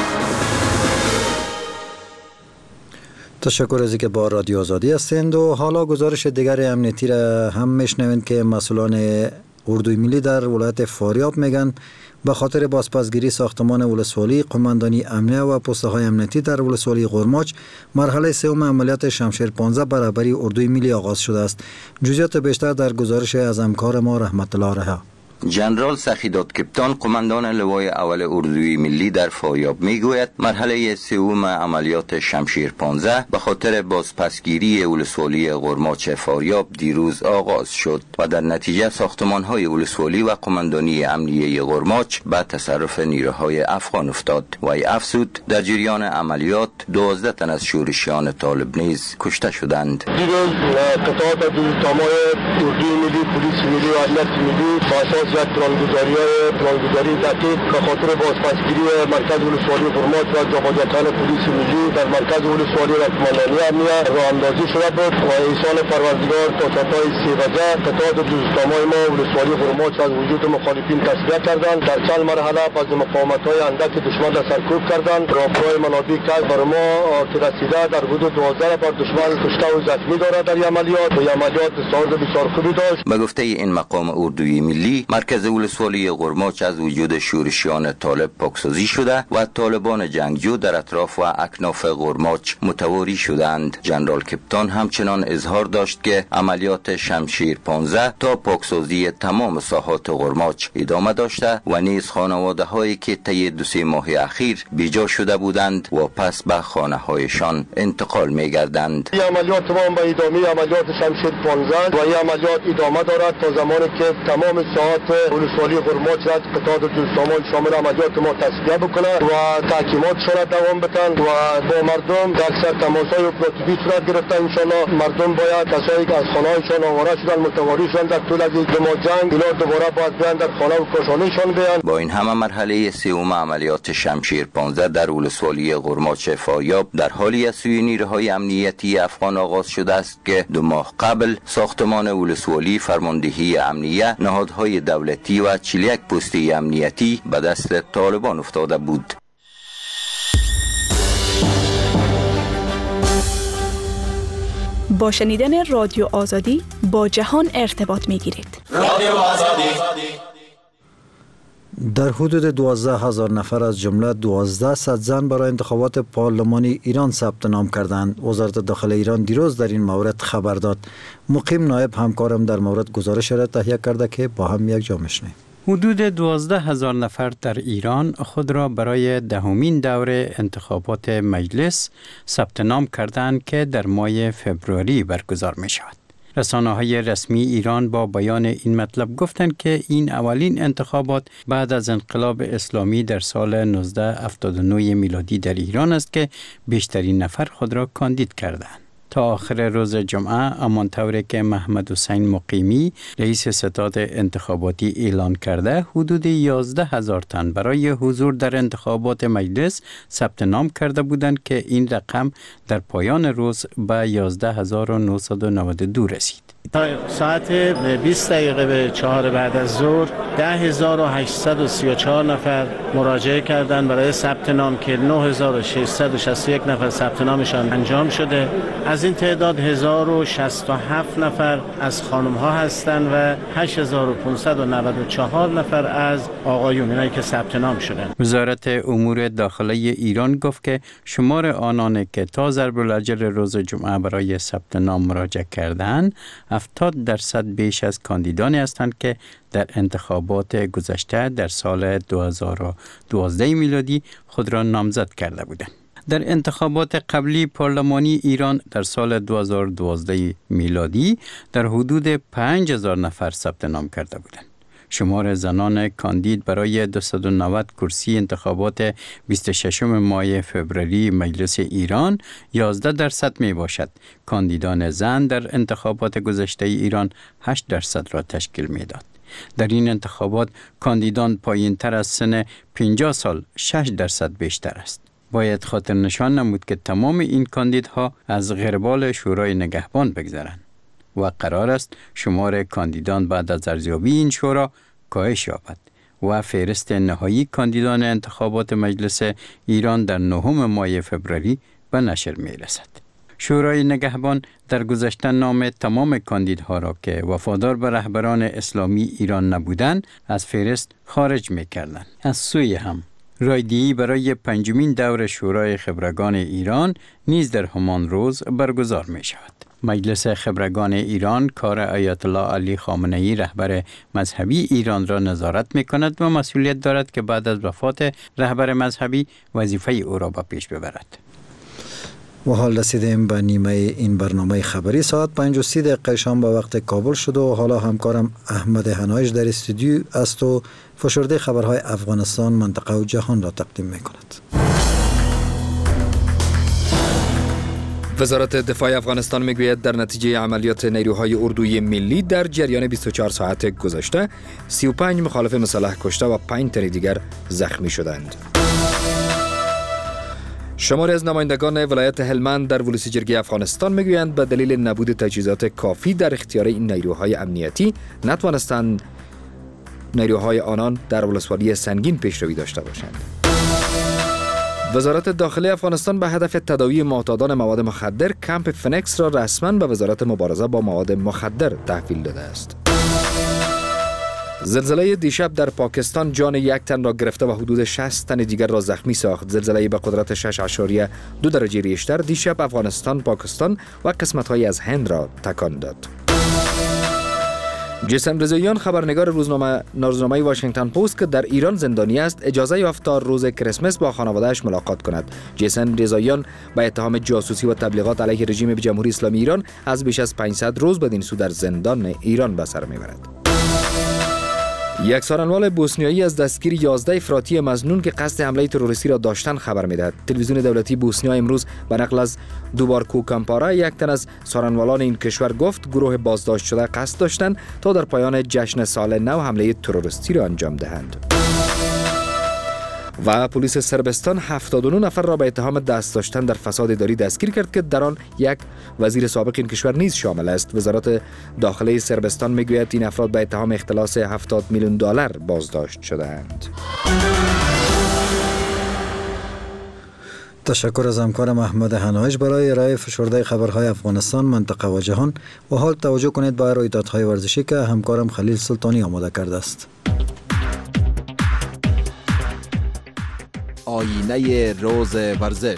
تشکر از اینکه با رادیو آزادی هستند و حالا گزارش دیگر امنیتی را هم میشنوید که مسئولان اردوی ملی در ولایت فاریاب میگن به خاطر بازپسگیری ساختمان ولسوالی، قماندانی امنیه و پست‌های امنیتی در ولسوالی غرماچ مرحله سوم عملیات شمشیر پانزده برابری اردوی ملی آغاز شده است. جزئیات بیشتر در گزارش از همکار ما رحمت الله رها. جنرال سخیداد کپتان قماندان لوای اول اردوی ملی در فاریاب میگوید مرحله سوم عملیات شمشیر پانزده به خاطر بازپسگیری ولسوالی غرماچ فاریاب دیروز آغاز شد و در نتیجه ساختمان‌های ولسوالی و قماندانی امنیه غرماچ به تصرف نیروهای افغان افتاد. وی افزود در جریان عملیات دوازده تن از شورشیان طالب نیز کشته شدند. دیروز قطعات دوستامای اردوی ملی، پلیس ملی و امنیت ملی با اساس یک پلانگذاری های پلانگذاری دقیق به خاطر بازپسگیری مرکز ولسوالی غرماچ و جابجاتان پلیس ملی در مرکز ولسوالی و قماندانی امنیه راه اندازی شده بود و ایسان پروردگار تا ساعتهای سه بجه قطعات دوستامای ما ولسوالی غرماچ از وجود مخالفین تصفیه کردند. در چند مرحله از مقاومت‌های اندک دشمن را سرکوب کردند. راهکارهای منابع کج بر ما که رسیده در حدود دوازده نفر دشمن کشته و زخمی دارد. در عملیات و عملیات ساز بسیار خوبی داشت. به گفته این مقام اردوی ملی مرکز ولسوالی غرماچ از وجود شورشیان طالب پاکسازی شده و طالبان جنگجو در اطراف و اکناف غرماچ متواری شدند. جنرال کپتان همچنان اظهار داشت که عملیات شمشیر پانزده تا پاکسازی تمام ساحات غرماچ ادامه داشته و نیز خانواده هایی که طی دو سه ماه اخیر بیجا شده بودند و پس به خانه هایشان انتقال می گردند. این عملیات تمام به ادامه عملیات شمشیر پانزده و این عملیات ادامه دارد تا زمانی که تمام ساحات ولسوالی غرماچ را قطعات دوستامان شامل عملیات ما تصفیه بکنه و تحکیمات را دوام بدن و با مردم در اکثر تماس‌های اپراتیوی صورت گرفته. انشالله مردم باید کسایی که از خانه‌هایشان آواره شدن متواری شدن در طول از دو ماه جنگ اینا دوباره باید بیان در خانه و کاشانه‌شان بیان. با این همه مرحله سوم عملیات شمشیر پانزده در ولسوالی غرماچ فاریاب در حالی از سوی نیروهای امنیتی افغان آغاز شده است که دو ماه قبل ساختمان ولسوالی، فرماندهی امنیه، نهادهای دولتی و چهل و یک پسته امنیتی به دست طالبان افتاده بود. با شنیدن رادیو آزادی با جهان ارتباط می‌گیرید. رادیو آزادی در حدود دوازده هزار نفر از جمله دوازده صد زن برای انتخابات پارلمانی ایران ثبت نام کردند. وزارت داخله ایران دیروز در این مورد خبر داد. مقیم نایب همکارم در مورد گزارش را تهیه کرده که با هم یک جا میشنویم. حدود دوازده هزار نفر در ایران خود را برای دهمین دور انتخابات مجلس ثبت نام کردند که در ماه فبروری برگزار می شود. رسانه‌های رسمی ایران با بیان این مطلب گفتند که این اولین انتخابات بعد از انقلاب اسلامی در سال نوزده هفتاد و نه میلادی در ایران است که بیشترین نفر خود را کاندید کردند. تا آخر روز جمعه امان طوری که محمد حسین مقیمی رئیس ستاد انتخاباتی اعلان کرده حدود یازده هزار تن برای حضور در انتخابات مجلس ثبت نام کرده بودند که این رقم در پایان روز به یازده هزار و نهصد و نود و دو رسید. تا ساعت بیست دقیقه به چهار بعد از ظهر ده هزار و هشتصد و سی و چهار نفر مراجعه کردند برای ثبت نام که نه هزار و ششصد و شصت و یک نفر ثبت نامشان انجام شده. از این تعداد هزار و شصت و هفت نفر از خانم ها هستند و هشت هزار و پانصد و نود و چهار نفر از آقایون، اینایی که ثبت نام شدند. وزارت امور داخله ایران گفت که شمار آنان که تا ضرب الاجل روز جمعه برای ثبت نام مراجعه کردند هفتاد درصد بیش از کاندیدانی هستند که در انتخابات گذشته در سال دو هزار و دوازده میلادی خود را نامزد کرده بودند. در انتخابات قبلی پارلمانی ایران در سال دو هزار و دوازده میلادی در حدود پنج هزار نفر ثبت نام کرده بودند. شمار زنان کاندید برای دویست و نود کرسی انتخابات بیست و ششم ماه فوریه مجلس ایران یازده درصد می باشد. کاندیدان زن در انتخابات گذشته ایران هشت درصد را تشکیل می داد. در این انتخابات کاندیدان پایین تر از سن پنجاه سال شش درصد بیشتر است. باید خاطر نشان نمود که تمام این کاندیدها از غربال شورای نگهبان بگذرند و قرار است شمار کاندیدان بعد از ارزیابی این شورا کاهش یابد و فهرست نهایی کاندیدان انتخابات مجلس ایران در نهم ماه فوریه به نشر می رسد. شورای نگهبان در گذشته نام تمام کاندیدها را که وفادار به رهبران اسلامی ایران نبودند از فهرست خارج می کردند. از سوی هم رایدهی برای پنجمین دور شورای خبرگان ایران نیز در همان روز برگزار می شود. مجلس خبرگان ایران کار آیت الله علی خامنه ای رهبر مذهبی ایران را نظارت می کند و مسئولیت دارد که بعد از وفات رهبر مذهبی وظیفه او را به پیش ببرد. و حال رسیدیم به نیمه این برنامه خبری. ساعت پنج و سی دقیقه شام به وقت کابل شد و حالا همکارم احمد هنایش در استودیو است و فشرده خبرهای افغانستان، منطقه و جهان را تقدیم می کند. وزارت دفاع افغانستان میگوید در نتیجه عملیات نیروهای اردوی ملی در جریان بیست و چهار ساعت گذشته سی و پنج مخالف مسلح کشته و پنج تن دیگر زخمی شدند. شماری از نمایندگان ولایت هلمند در ولسی جرگه افغانستان میگویند به دلیل نبود تجهیزات کافی در اختیار این نیروهای امنیتی نتوانستند نیروهای آنان در ولسوالی سنگین پیشروی داشته باشند. وزارت داخلی افغانستان به هدف تداوی معتادان مواد مخدر کمپ فنکس را رسما به وزارت مبارزه با مواد مخدر تحویل داده است. زلزله دیشب در پاکستان جان یک تن را گرفته و حدود شصت تن دیگر را زخمی ساخت. زلزله به قدرت شش اشاریه دو درجه ریشتر دیشب افغانستان، پاکستان و قسمت‌هایی از هند را تکان داد. جیسن رضاییان خبرنگار روزنامه روزنامه واشنگتن پست که در ایران زندانی است اجازه یافت تا روز کریسمس با خانواده‌اش ملاقات کند. جیسن رضاییان با اتهام جاسوسی و تبلیغات علیه رژیم جمهوری اسلامی ایران از بیش از پانصد روز بدین سو در زندان ایران به سر میبرد. یک سارنوال بوسنیایی از دستگیری یازده افراطی مظنون که قصد حمله تروریستی را داشتند خبر میدهد. تلویزیون دولتی بوسنیا امروز به نقل از دوبارکو کامپارا یک تن از سارنوالان این کشور گفت گروه بازداشت شده قصد داشتند تا در پایان جشن سال نو حمله تروریستی را انجام دهند. و پلیس سربستان هفتاد و نه نفر را به اتهام دست داشتن در فساد اداری دستگیر کرد که در آن یک وزیر سابق این کشور نیز شامل است. وزارت داخلی سربستان میگوید این افراد به اتهام اختلاس هفتاد میلیون دلار بازداشت شده‌اند. تشکر از همکارم احمد هنایش برای ارائه فشرده خبرهای افغانستان، منطقه و جهان. و حال توجه کنید به رویدادهای ورزشی که همکارم خلیل سلطانی آماده کرده است. آینه روز ورزش.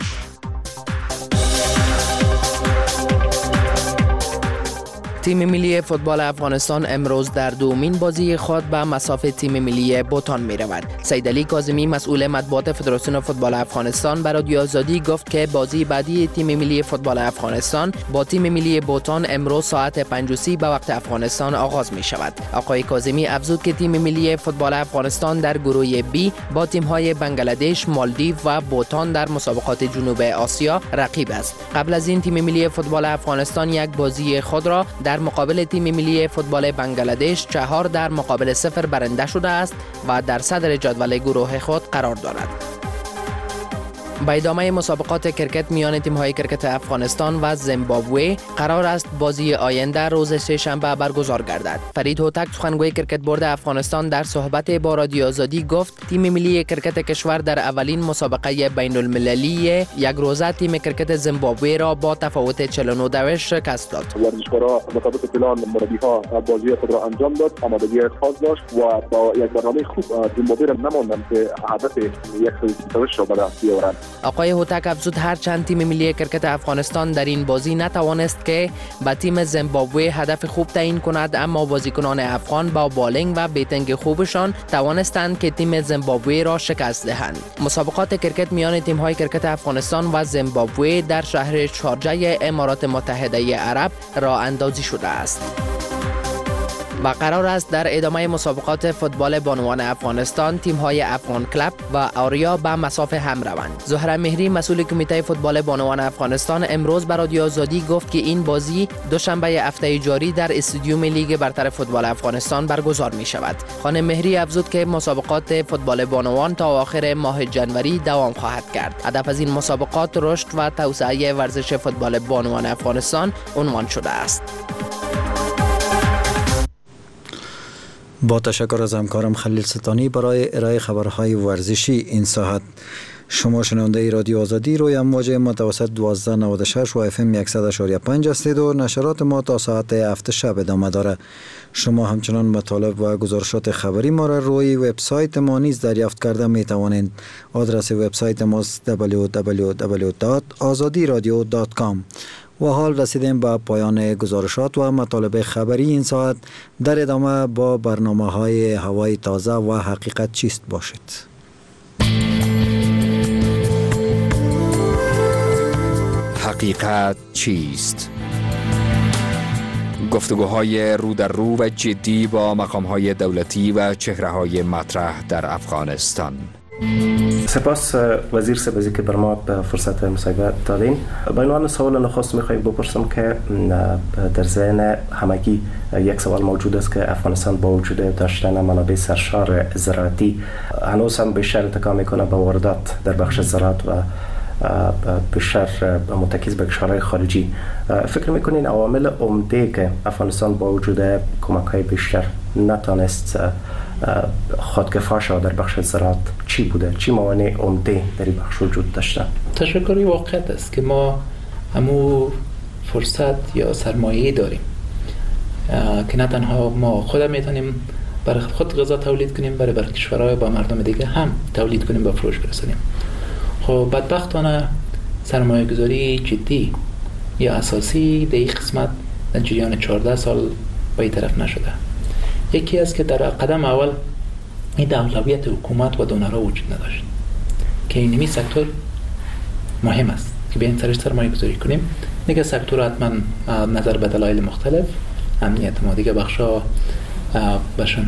تیم ملی فوتبال افغانستان امروز در دومین بازی خود به مصاف تیم ملی بوتان می رود. سیدعلی کاظمی مسئول مطبوعات فدراسیون فوتبال افغانستان به رادیو آزادی گفت که بازی بعدی تیم ملی فوتبال افغانستان با تیم ملی بوتان امروز ساعت پنج و سی به وقت افغانستان آغاز می شود. آقای کاظمی افزود که تیم ملی فوتبال افغانستان در گروه بی با تیم های بنگلادش، مالدیو و بوتان در مسابقات جنوب آسیا رقیب است. قبل از این تیم ملی فوتبال افغانستان یک بازی خود را در مقابل تیم ملی فوتبال بنگلادش چهار در مقابل صفر برنده شده است و در صدر جدول گروه خود قرار دارد. با ادامه مسابقات کرکت میان تیم‌های کرکت افغانستان و زیمبابوه قرار است بازی آینده روز سه‌شنبه برگزار گردد. فرید هوتک سخنگوی کرکت بورد افغانستان در صحبت با رادیو آزادی گفت تیم ملی کرکت کشور در اولین مسابقه بین المللی یک روزه تیم کرکت زیمبابوه را با تفاوت چهل و نه دویست شکست داد. ورزشکارا مطابق پلان مربی‌ها بازی خود را انجام داد، آمادگی خاص داشت و با یک برنامه خوب زیمبابوه را نماندند که هدف یک دویست را به دست بیاورند. آقای هوتک افزود هرچند تیم ملی کرکت افغانستان در این بازی نتوانست که به تیم زیمبابوه هدف خوب تعیین کند، اما بازیکنان افغان با بالینگ و بیتنگ خوبشان توانستند که تیم زیمبابوه را شکست دهند. مسابقات کرکت میان تیم‌های کرکت افغانستان و زیمبابوه در شهر شارجه امارات متحده عرب راه اندازی شده است. و قرار است در ادامه مسابقات فوتبال بانوان افغانستان تیم‌های افغان کلب و آریا به مسافه هم روند. زهره مهری مسئول کمیته فوتبال بانوان افغانستان امروز به رادیو آزادی گفت که این بازی دوشنبه هفته جاری در استادیوم لیگ برتر فوتبال افغانستان برگزار می شود. خانم مهری افزود که مسابقات فوتبال بانوان تا آخر ماه جنوری دوام خواهد کرد. هدف از این مسابقات رشد و توسعه ورزش فوتبال بانوان افغانستان عنوان شده است. با تشکر از همکارم خلیل ستانی برای ارائه خبرهای ورزشی این ساعت. شما شنونده رادیو آزادی روی امواج متوسط دوازده نود و شش و اف ام صد و شش و پنج هستید و نشرات ما تا ساعت هفت شب ادامه داره. شما همچنان مطالب و گزارشات خبری ما را روی وبسایت ما نیز دریافت کرده می توانید. آدرس وبسایت ما دبلیو دبلیو دبلیو دات آزادی رادیو دات کام. و حال رسیدیم به پایان گزارشات و مطالب خبری این ساعت. در ادامه با برنامه های هوای تازه و حقیقت چیست باشید. حقیقت چیست؟ گفتگوهای رو در رو و جدی با مقامهای دولتی و چهره‌های مطرح در افغانستان. سپاس وزیر سبزی که بر ما به فرصت مصاحبه دادین. با عنوان سوال نخست میخوایم بپرسم که در ذهن همگی یک سوال موجود است که افغانستان با وجود داشتن منابع سرشار زراعتی هنوز هم بیشتر اتکا میکنه به واردات در بخش زراعت و بیشتر متکیز به کشورهای خارجی. فکر میکنین عوامل عمده که افغانستان با وجود کمک‌های بیشتر نتونست خودکفا شود در بخش زراعت چی بوده؟ چی موانع عمده در این بخش وجود داشته؟ تشکری واقعیت است که ما همو فرصت یا سرمایه داریم که نه تنها ما خود میتونیم برای خود غذا تولید کنیم، برای برای کشورهای با مردم دیگه هم تولید کنیم و فروش برسونیم. خب بدبختانه سرمایه گذاری جدی یا اساسی در این قسمت در جریان چهارده سال به این طرف نشده. یکی است که در قدم اول این اولویت حکومت و دونرها وجود نداشت که اینمی سکتور مهم است که به این سرش سرمایه گذاری کنیم. دیگه سکتور حتما نظر به دلایل مختلف امنیت ما دیگه بخشا بشن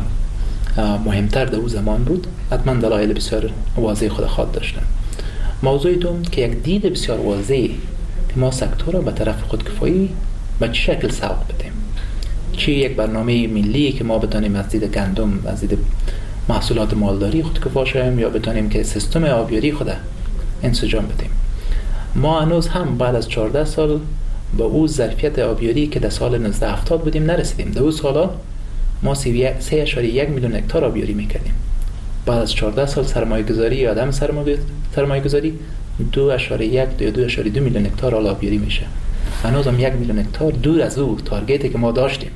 مهمتر در اون زمان بود، حتما دلایل بسیار واضح خود خود داشتن. موضوع دوم که یک دید بسیار واضح که ما سکتور را به طرف خودکفایی به چه شکل سوق بدیم، چی یک برنامه ملی که ما بتانیم از دید گندم، از دید محصولات مالداری خودکفا شویم یا بتانیم که سیستم آبیاری خود انسجام بدیم. ما هنوز هم بعد از چهارده سال به اون ظرفیت آبیاری که در سال نوزده هفتاد بودیم نرسیدیم. در اون سالا ما سه اشاری یک میلیون هکتار آبیاری میکردیم. بعد از چهارده سال سرمایه گذاری یا عدم سرمایه گذاری دو اشاری یک یا دو اشاری دو میلیون هکتار آبیاری میشه. هنوز هم یک میلیون هکتار دور از او تارگتی که ما داشتیم.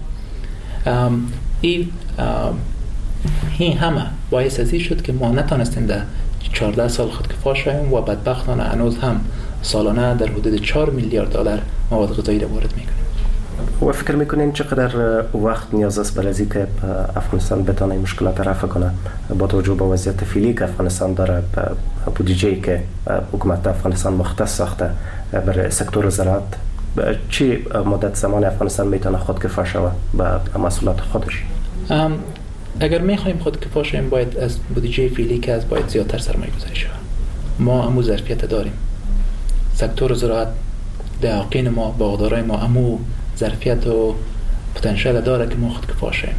این این همه باعث ازی شد که ما نتونستیم در چهارده سال خودکفا شویم و بدبختانه هنوز هم سالانه در حدود چهار میلیارد دلار مواد غذایی را وارد میکنیم. و فکر میکنین چقدر وقت نیاز است برای اینکه افغانستان بتونه مشکلات را رفع کنه با توجه به وضعیت فعلی که افغانستان داره، بودجه‌ای که حکومت افغانستان مختص ساخته برای سکتور زراعت؟ چی مدت زمان افغانستان میتونه خودکفا شود به محصولات خودش؟ اگر میخوایم خودکفا شویم باید از بودجه فعلی که از باید زیادتر سرمایه گذاری شود. ما همو ظرفیت داریم. سکتور زراعت دهاقین ما، باغدارای ما همو ظرفیت و پتانسیل داره که ما خودکفا شویم.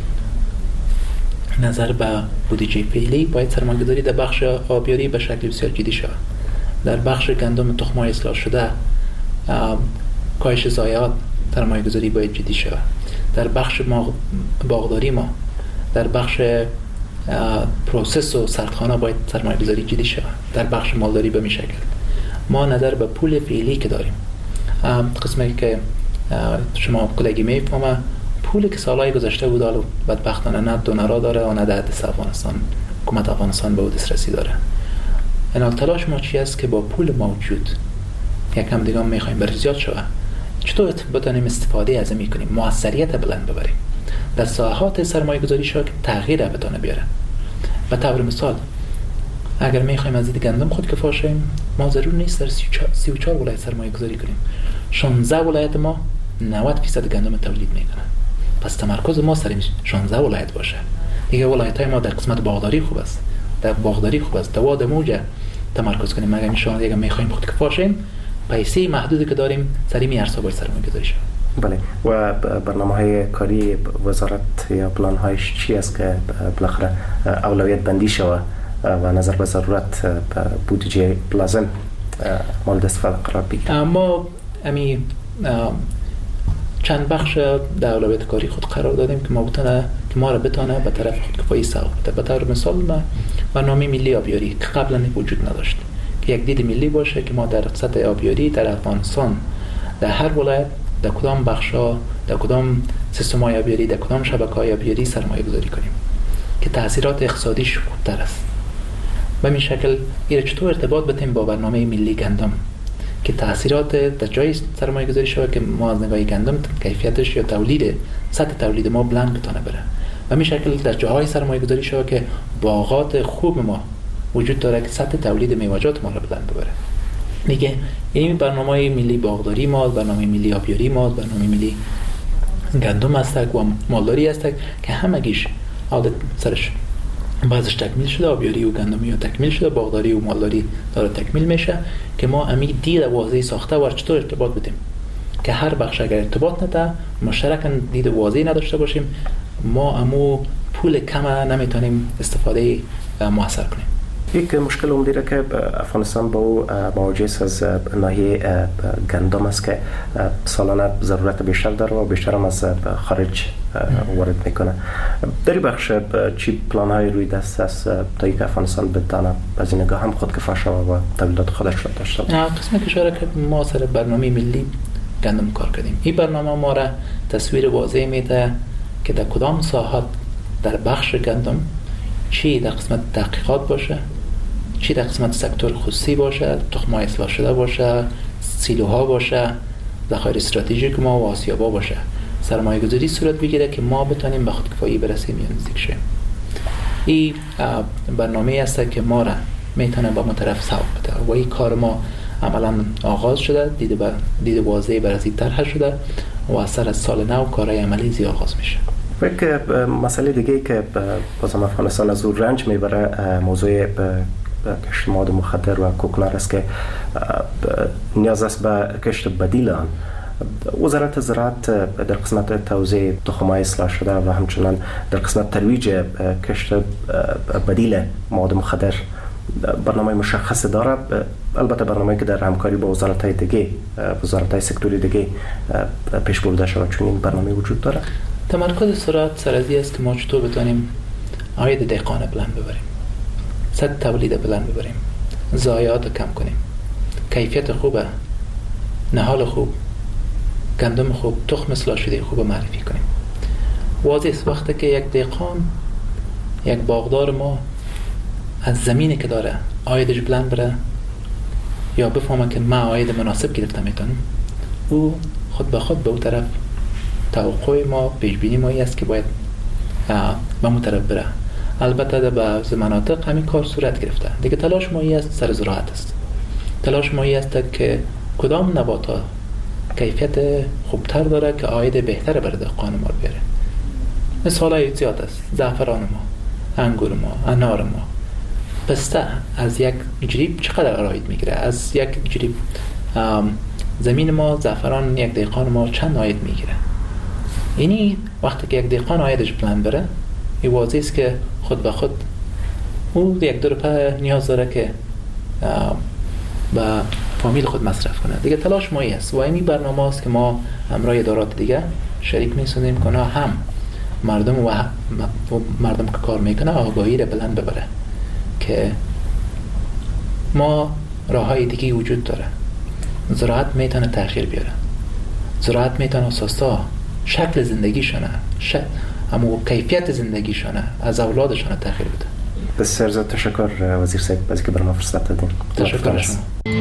نظر به بودجه فعلی باید سرمایه گذاری در بخش آبیاری به شکل بسیار جدی شود. در بخش گندم تخم‌های اصلاح شده، کاهش ضایعات سرمایه گذاری باید جدی شود. در بخش باغداری ما، در بخش پروسس و سردخانه باید سرمایه گذاری جدی شود. در بخش مالداری به می شکل ما نظر به پول فعلی که داریم، قسمی که شما کلگی میفهمه پولی که سالهای گذشته بود حالا بدبختانه نه دونرها داره و نه در دست افغانستان، حکومت افغانستان به او دسترسی داره. این تلاش ما چی است که با پول موجود یکم دیگه میخوایم بر زیاد شود، چطور بتونیم استفاده از این میکنیم، موثریت بلند ببریم در ساحات سرمایه گذاری شو که تغییر بتونه بیاره. به طور مثال اگر میخوایم از دید گندم خودکفا شویم، ما ضرور نیست در سی و چهار ولایت سرمایه گذاری کنیم. شانزده ولایت ما نود درصد گندم تولید میکنن. پس تمرکز ما سر شانزده ولایت باشه. دیگه ولایت های ما در قسمت باغداری خوب است، در باغداری خوب است، دواد موجه تمرکز کنیم. اگر میشون دیگه میخوایم خودکفا شیم، پیسه محدودی که داریم سری می ارزها باید سرمایه گذاری شود. بله. و برنامه های کاری وزارت یا پلان هایش چی است که بالاخره اولویت بندی شود و نظر به ضرورت بودجه لازم مال دست قرار بگیره؟ ما امی چند بخش در اولویت کاری خود قرار دادیم که ما بتونه که ما را بتونه به طرف خودکفایی سوق بده. به طور مثال ما برنامه ملی آبیاری که قبلا وجود نداشت، که یک دید ملی باشه که ما در سطح آبیاری در افغانستان در هر ولایت در کدام بخشا، در کدام سیستم‌های آبیاری، در کدام شبکه‌های آبیاری سرمایه گذاری کنیم که تاثیرات اقتصادیش خوبتر است. به این شکل این چطور ارتباط بدیم با برنامه ملی گندم که تاثیرات در جای سرمایه گذاری شود که ما از نگاه گندم کیفیتش یا تولید سطح تولید ما بلند بتونه بره. به این شکل در جاهای سرمایه گذاری شود که باغات خوب ما وجود داره که سطح تولید میوه‌جات ما را بلند ببره. دیگه این برنامه ملی باغداری ما، برنامه ملی آبیاری ما، برنامه ملی گندم است و مالداری است که همگیش حالت سرش بعضش تکمیل شده، آبیاری و گندمی ها تکمیل شده، باغداری و مالداری داره تکمیل میشه که ما امی دید واضحی ساخته و چطور ارتباط بدیم که هر بخش اگر ارتباط نده مشترکاً دید واضحی نداشته باشیم، ما امو پول کم نمیتونیم استفاده موثر کنیم. یک مشکل عمده که افغانستان با او مواجه است از ناحیه گندم است که سالانه ضرورت بیشتر داره و بیشتر هم از خارج وارد میکنه. در این بخش چی پلان های روی دست است تا اینکه افغانستان بتونه از این نگاه هم خودکفا شود و تولیدات خودش را داشته باشه؟ قسم کشور که ما سر برنامه ملی گندم کار کردیم. این برنامه ما را تصویر واضح میده که در کدام ساحات در بخش گندم چی در قسمت تحقیقات باشه، چی در قسمت سکتور خصوصی باشه، تخم‌های اصلاح شده باشه، سیلوها باشه، ذخایر استراتژیک ما و آسیابا باشه، سرمایه گذاری صورت بگیره که ما بتونیم به خودکفایی برسیم یا نزدیک شیم. این برنامه است که ما را میتونه با ما طرف سوق بده و این کار ما عملا آغاز شده، دید با دید واضحی بر از این طرح شده و از سر از سال نو کارهای عملی زی آغاز میشه. یک مسئله دیگه که بازم افغانستان از اون رنج میبره موضوع کشت مواد مخدر و کوکنار است که نیاز است به کشت بدیل آن. وزارت زراعت در قسمت توزیع تخم‌های اصلاح شده و همچنان در قسمت ترویج کشت بدیل مواد مخدر برنامه مشخص داره. البته برنامه‌ای که در همکاری با وزارت‌های دیگه، وزارت‌های سکتوری دیگه پیش برده شده، چون این برنامه وجود داره. تمرکز زراعت سر از این است که ما چطور بتونیم عاید دهقان بلند ببریم، سطح تولید بلند ببریم، ضایعات کم کنیم، کیفیت خوبه، نهال خوب، گندم خوب، تخم اصلاح شده خوب معرفی کنیم. واضح است وقتی که یک دهقان، یک باغدار ما از زمینی که داره عایدش بلند بره یا بفهمه که من عاید مناسب گرفته میتونم، او خود به خود به اون طرف توقع ما، پیش بینی ما است که باید به اون طرف بره. البته در بعض مناطق همین کار صورت گرفته. دیگه تلاش ما است سر زراعت است. تلاش ما است که کدام نباتات کیفیت خوبتر داره که عاید بهتر بر دهقان ما بیاره. مثالای زیاد است. زعفران ما، انگور ما، انار ما، پسته از یک جریب چقدر عاید میگیره؟ از یک جریب زمین ما زعفران یک دهقان ما چند عاید میگیره؟ یعنی وقتی که یک دهقان عایدش بلند بره، این واضح است که خود به خود او یک دو روپه نیاز داره که به فامیل خود مصرف کنه. دیگه تلاش ما است و این برنامه است که ما همراه ادارات دیگه شریک می‌سازیم که هم مردم و مردم که کار میکنه آگاهی را بلند ببره که ما راههای دیگه وجود داره. زراعت میتونه تغییر بیاره، زراعت میتونه اساسا شکل زندگیشونه، ش... اما کیفیت زندگیشونه از اولادشونه تغییر بده. بسیار زیاد تشکر وزیر صاحب از اینکه برام فرصت دادین. تشکر شما.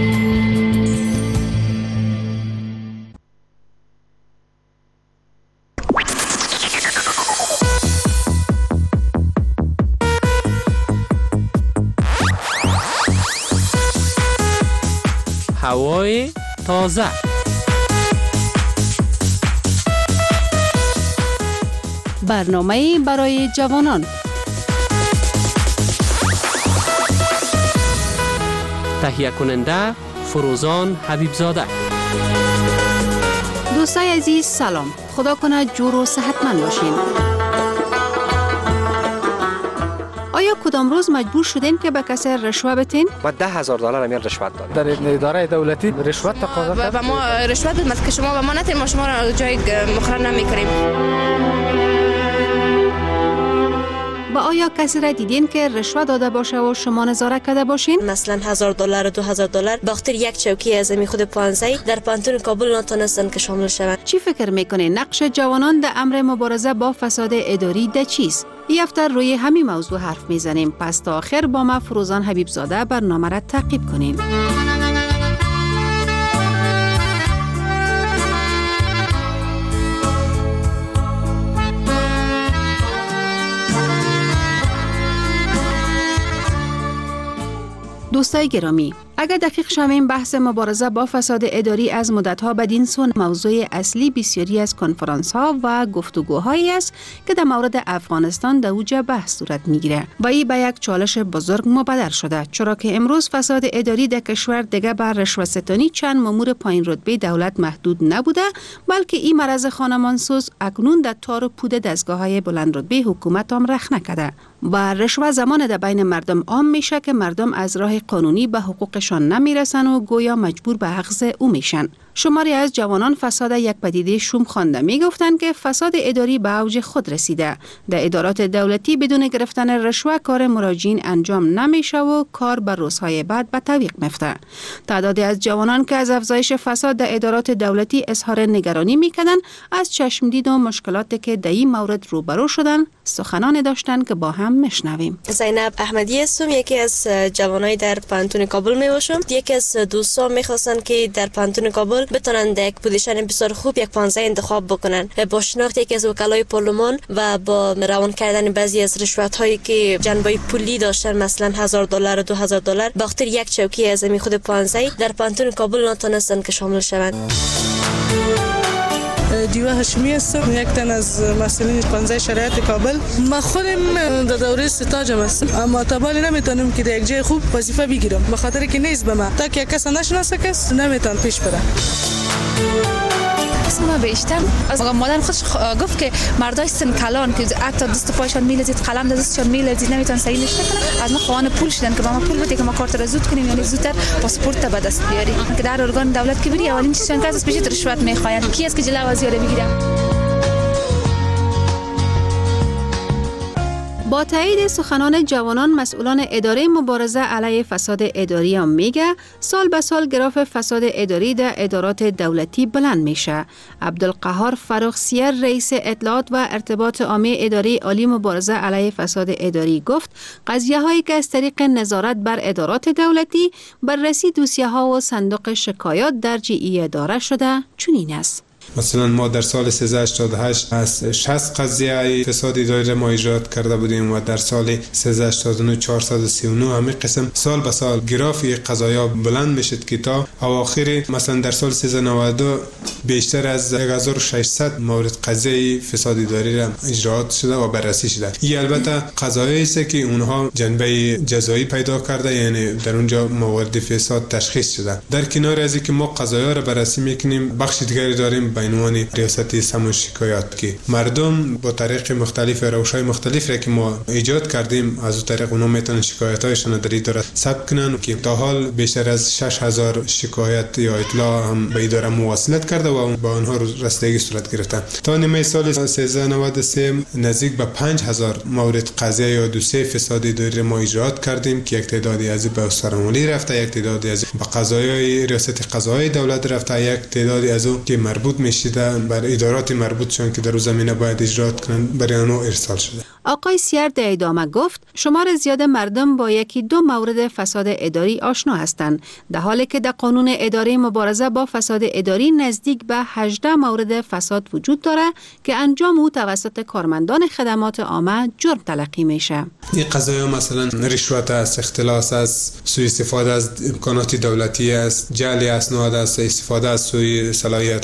هوای تازه. برنامه برای جوانان. تهیه کننده فروزان حبیبزاده. دوستای عزیز سلام، خدا کنه جور و صحتمند باشین. آیا کدام روز مجبور شدین که به کسی رشوه بدین؟ ما ده هزار دلار امیر رشوت دادیم. در اداره دولتی رشوت تقاضا کرد. و ما رشوت بدیم که شما به ما ندید، ما شما را جای مقرر نمی‌کنیم. و آیا کسی را دیدین که رشوه داده باشه و شما نظارت کرده باشین؟ مثلا هزار دلار و دو هزار دلار بخاطر یک چوکی از می خود پانزده در پانتون کابل نتونستن که شامل شوند. چی فکر میکنین نقش جوانان در امر مبارزه با فساد اداری ده چیست؟ این هفته روی همین موضوع حرف میزنیم، پس تا آخر با ما فروزان حبیبزاده برنامه را تعقیب کنین. دوستای گرامی، اگر دقیق شویم بحث مبارزه با فساد اداری از مدت‌ها بدین سو موضوع اصلی بسیاری از کنفرانس‌ها و گفتگوهایی است که در مورد افغانستان در اوج بحث صورت می‌گیره و این به یک چالش بزرگ مبدل شده، چرا که امروز فساد اداری در کشور دیگر بر رشوه‌ستانی چند مامور پایین رتبه دولت محدود نبوده، بلکه این مرض خانمانسوز اکنون در تار و پود دستگاه‌های بلند رتبه حکومت هم رخ نکرده. و رشوه زمان در بین مردم عام میشه که مردم از راه قانونی به حقوقشان نمیرسن و گویا مجبور به اخذ او میشن. شماری از جوانان فساد یک پدیده شوم خوانده میگفتند که فساد اداری به اوج خود رسیده. در ادارات دولتی بدون گرفتن رشوه کار مراجعین انجام نمیشه و کار بر روزهای بعد به تعویق میفته. تعدادی از جوانان که از افزایش فساد در ادارات دولتی اظهار نگرانی میکردند، از چشمدید و مشکلاتی که در این مورد روبرو شدن سخنان داشتند که با هم میشنویم. زینب احمدی هستم، یکی از جوانای در پانتون کابل میباشم. یکی از دوستان میخواستن که در پانتون کابل بتونن در یک پوزیشن بسیار خوب یک پانزده انتخاب بکنن با شناخت یکی از وکلای پارلمان و با روان کردن بعضی از رشوت هایی که جنبه پولی داشتن، مثلا هزار دلار و دو هزار دلار بخاطر یک چوکی از می خود پانزده در پانتون کابل نتونستن که شامل شوند. دیوه هاشمی هستم، یک تن از مسئولین پانزده شرایط کابل. ما خودم در دوره ستاجم هستم، اما تابالی نمیتونم که در یک جای خوب وظیفه بگیرم به خاطر که نیست به من، تا که کس نشناسه کس نمیتون پیش بره. ما بیشتر از مادر خودش گفت که مردای سن کلان که حتی دست پایشان میلزید، قلم دستشان میلزید، نمیتونن صحیح نشته کنن، از ما خواهان پول شدن که با ما پول بده که ما کارت را زود کنیم، یعنی زودتر پاسپورت به دست بیاریم. که در ارگان دولت که بری اولین چیزشان که از پیش رشوت میخواین، کی است که جلو از یاره بگیره. با تایید سخنان جوانان، مسئولان اداره مبارزه علیه فساد اداری هم میگه سال به سال گراف فساد اداری در ادارات دولتی بلند میشه. عبدالقهار فرخسیر رئیس اطلاعات و ارتباط عامه اداره عالی مبارزه علیه فساد اداری گفت قضیه هایی که از طریق نظارت بر ادارات دولتی بررسی دوسیه ها و صندوق شکایات درج ای اداره شده چنین است. مثلا ما در سال سیزده هشتاد و هشت از شصت قضیه فساد اداری ما اجرات کرده بودیم و در سال سیزده هشتاد و نه چهارصد و سی و نه همین قسم سال به سال گراف قضایا بلند میشد که تا اواخر مثلا در سال سیزده نود و دو بیشتر از یک هزار و ششصد مورد قضیه فساد اداری را اجرات شده و بررسی شده. این البته قضایایی است که اونها جنبه جزایی پیدا کرده، یعنی در اونجا موارد فساد تشخیص شده. در کنار از اینکه ما قضایا را بررسی میکنیم، بخش دیگری داریم به عنوان ریاست سمو شکایات که مردم با طریق مختلف روش‌های مختلف را که ما ایجاد کردیم از اون طریق اونها میتونن شکایت‌هایشون در اداره ثبت کنن که تا حال بیشتر از شش هزار شکایت یا اطلاع هم به اداره مواصلت کرده و با آنها رسیدگی صورت گرفته. تا نیمه سال سیزده نود و سه نزدیک به پنج هزار مورد قضیه یا دوسیه فساد اداری ما اجرات کردیم که یک تعدادی از به سرمالی رفته، یک تعدادی از به قضایای ریاست قضایی دولت رفته، یک تعدادی از او که مربوط میشده بر ادارات مربوطشون که در اون زمینه باید اجرات کنن برای آنها ارسال شده. آقای سیر در ادامه گفت شمار زیاد مردم با یکی دو مورد فساد اداری آشنا هستند، در حالی که در قانون اداره مبارزه با فساد اداری نزدیک به هجده مورد فساد وجود داره که انجام او توسط کارمندان خدمات عامه جرم تلقی میشه. این قضایا مثلا رشوت است، اختلاس است، سوء استفاده از امکانات دولتی است، جعل اسناد است، استفاده از سوء صلاحیت ها است،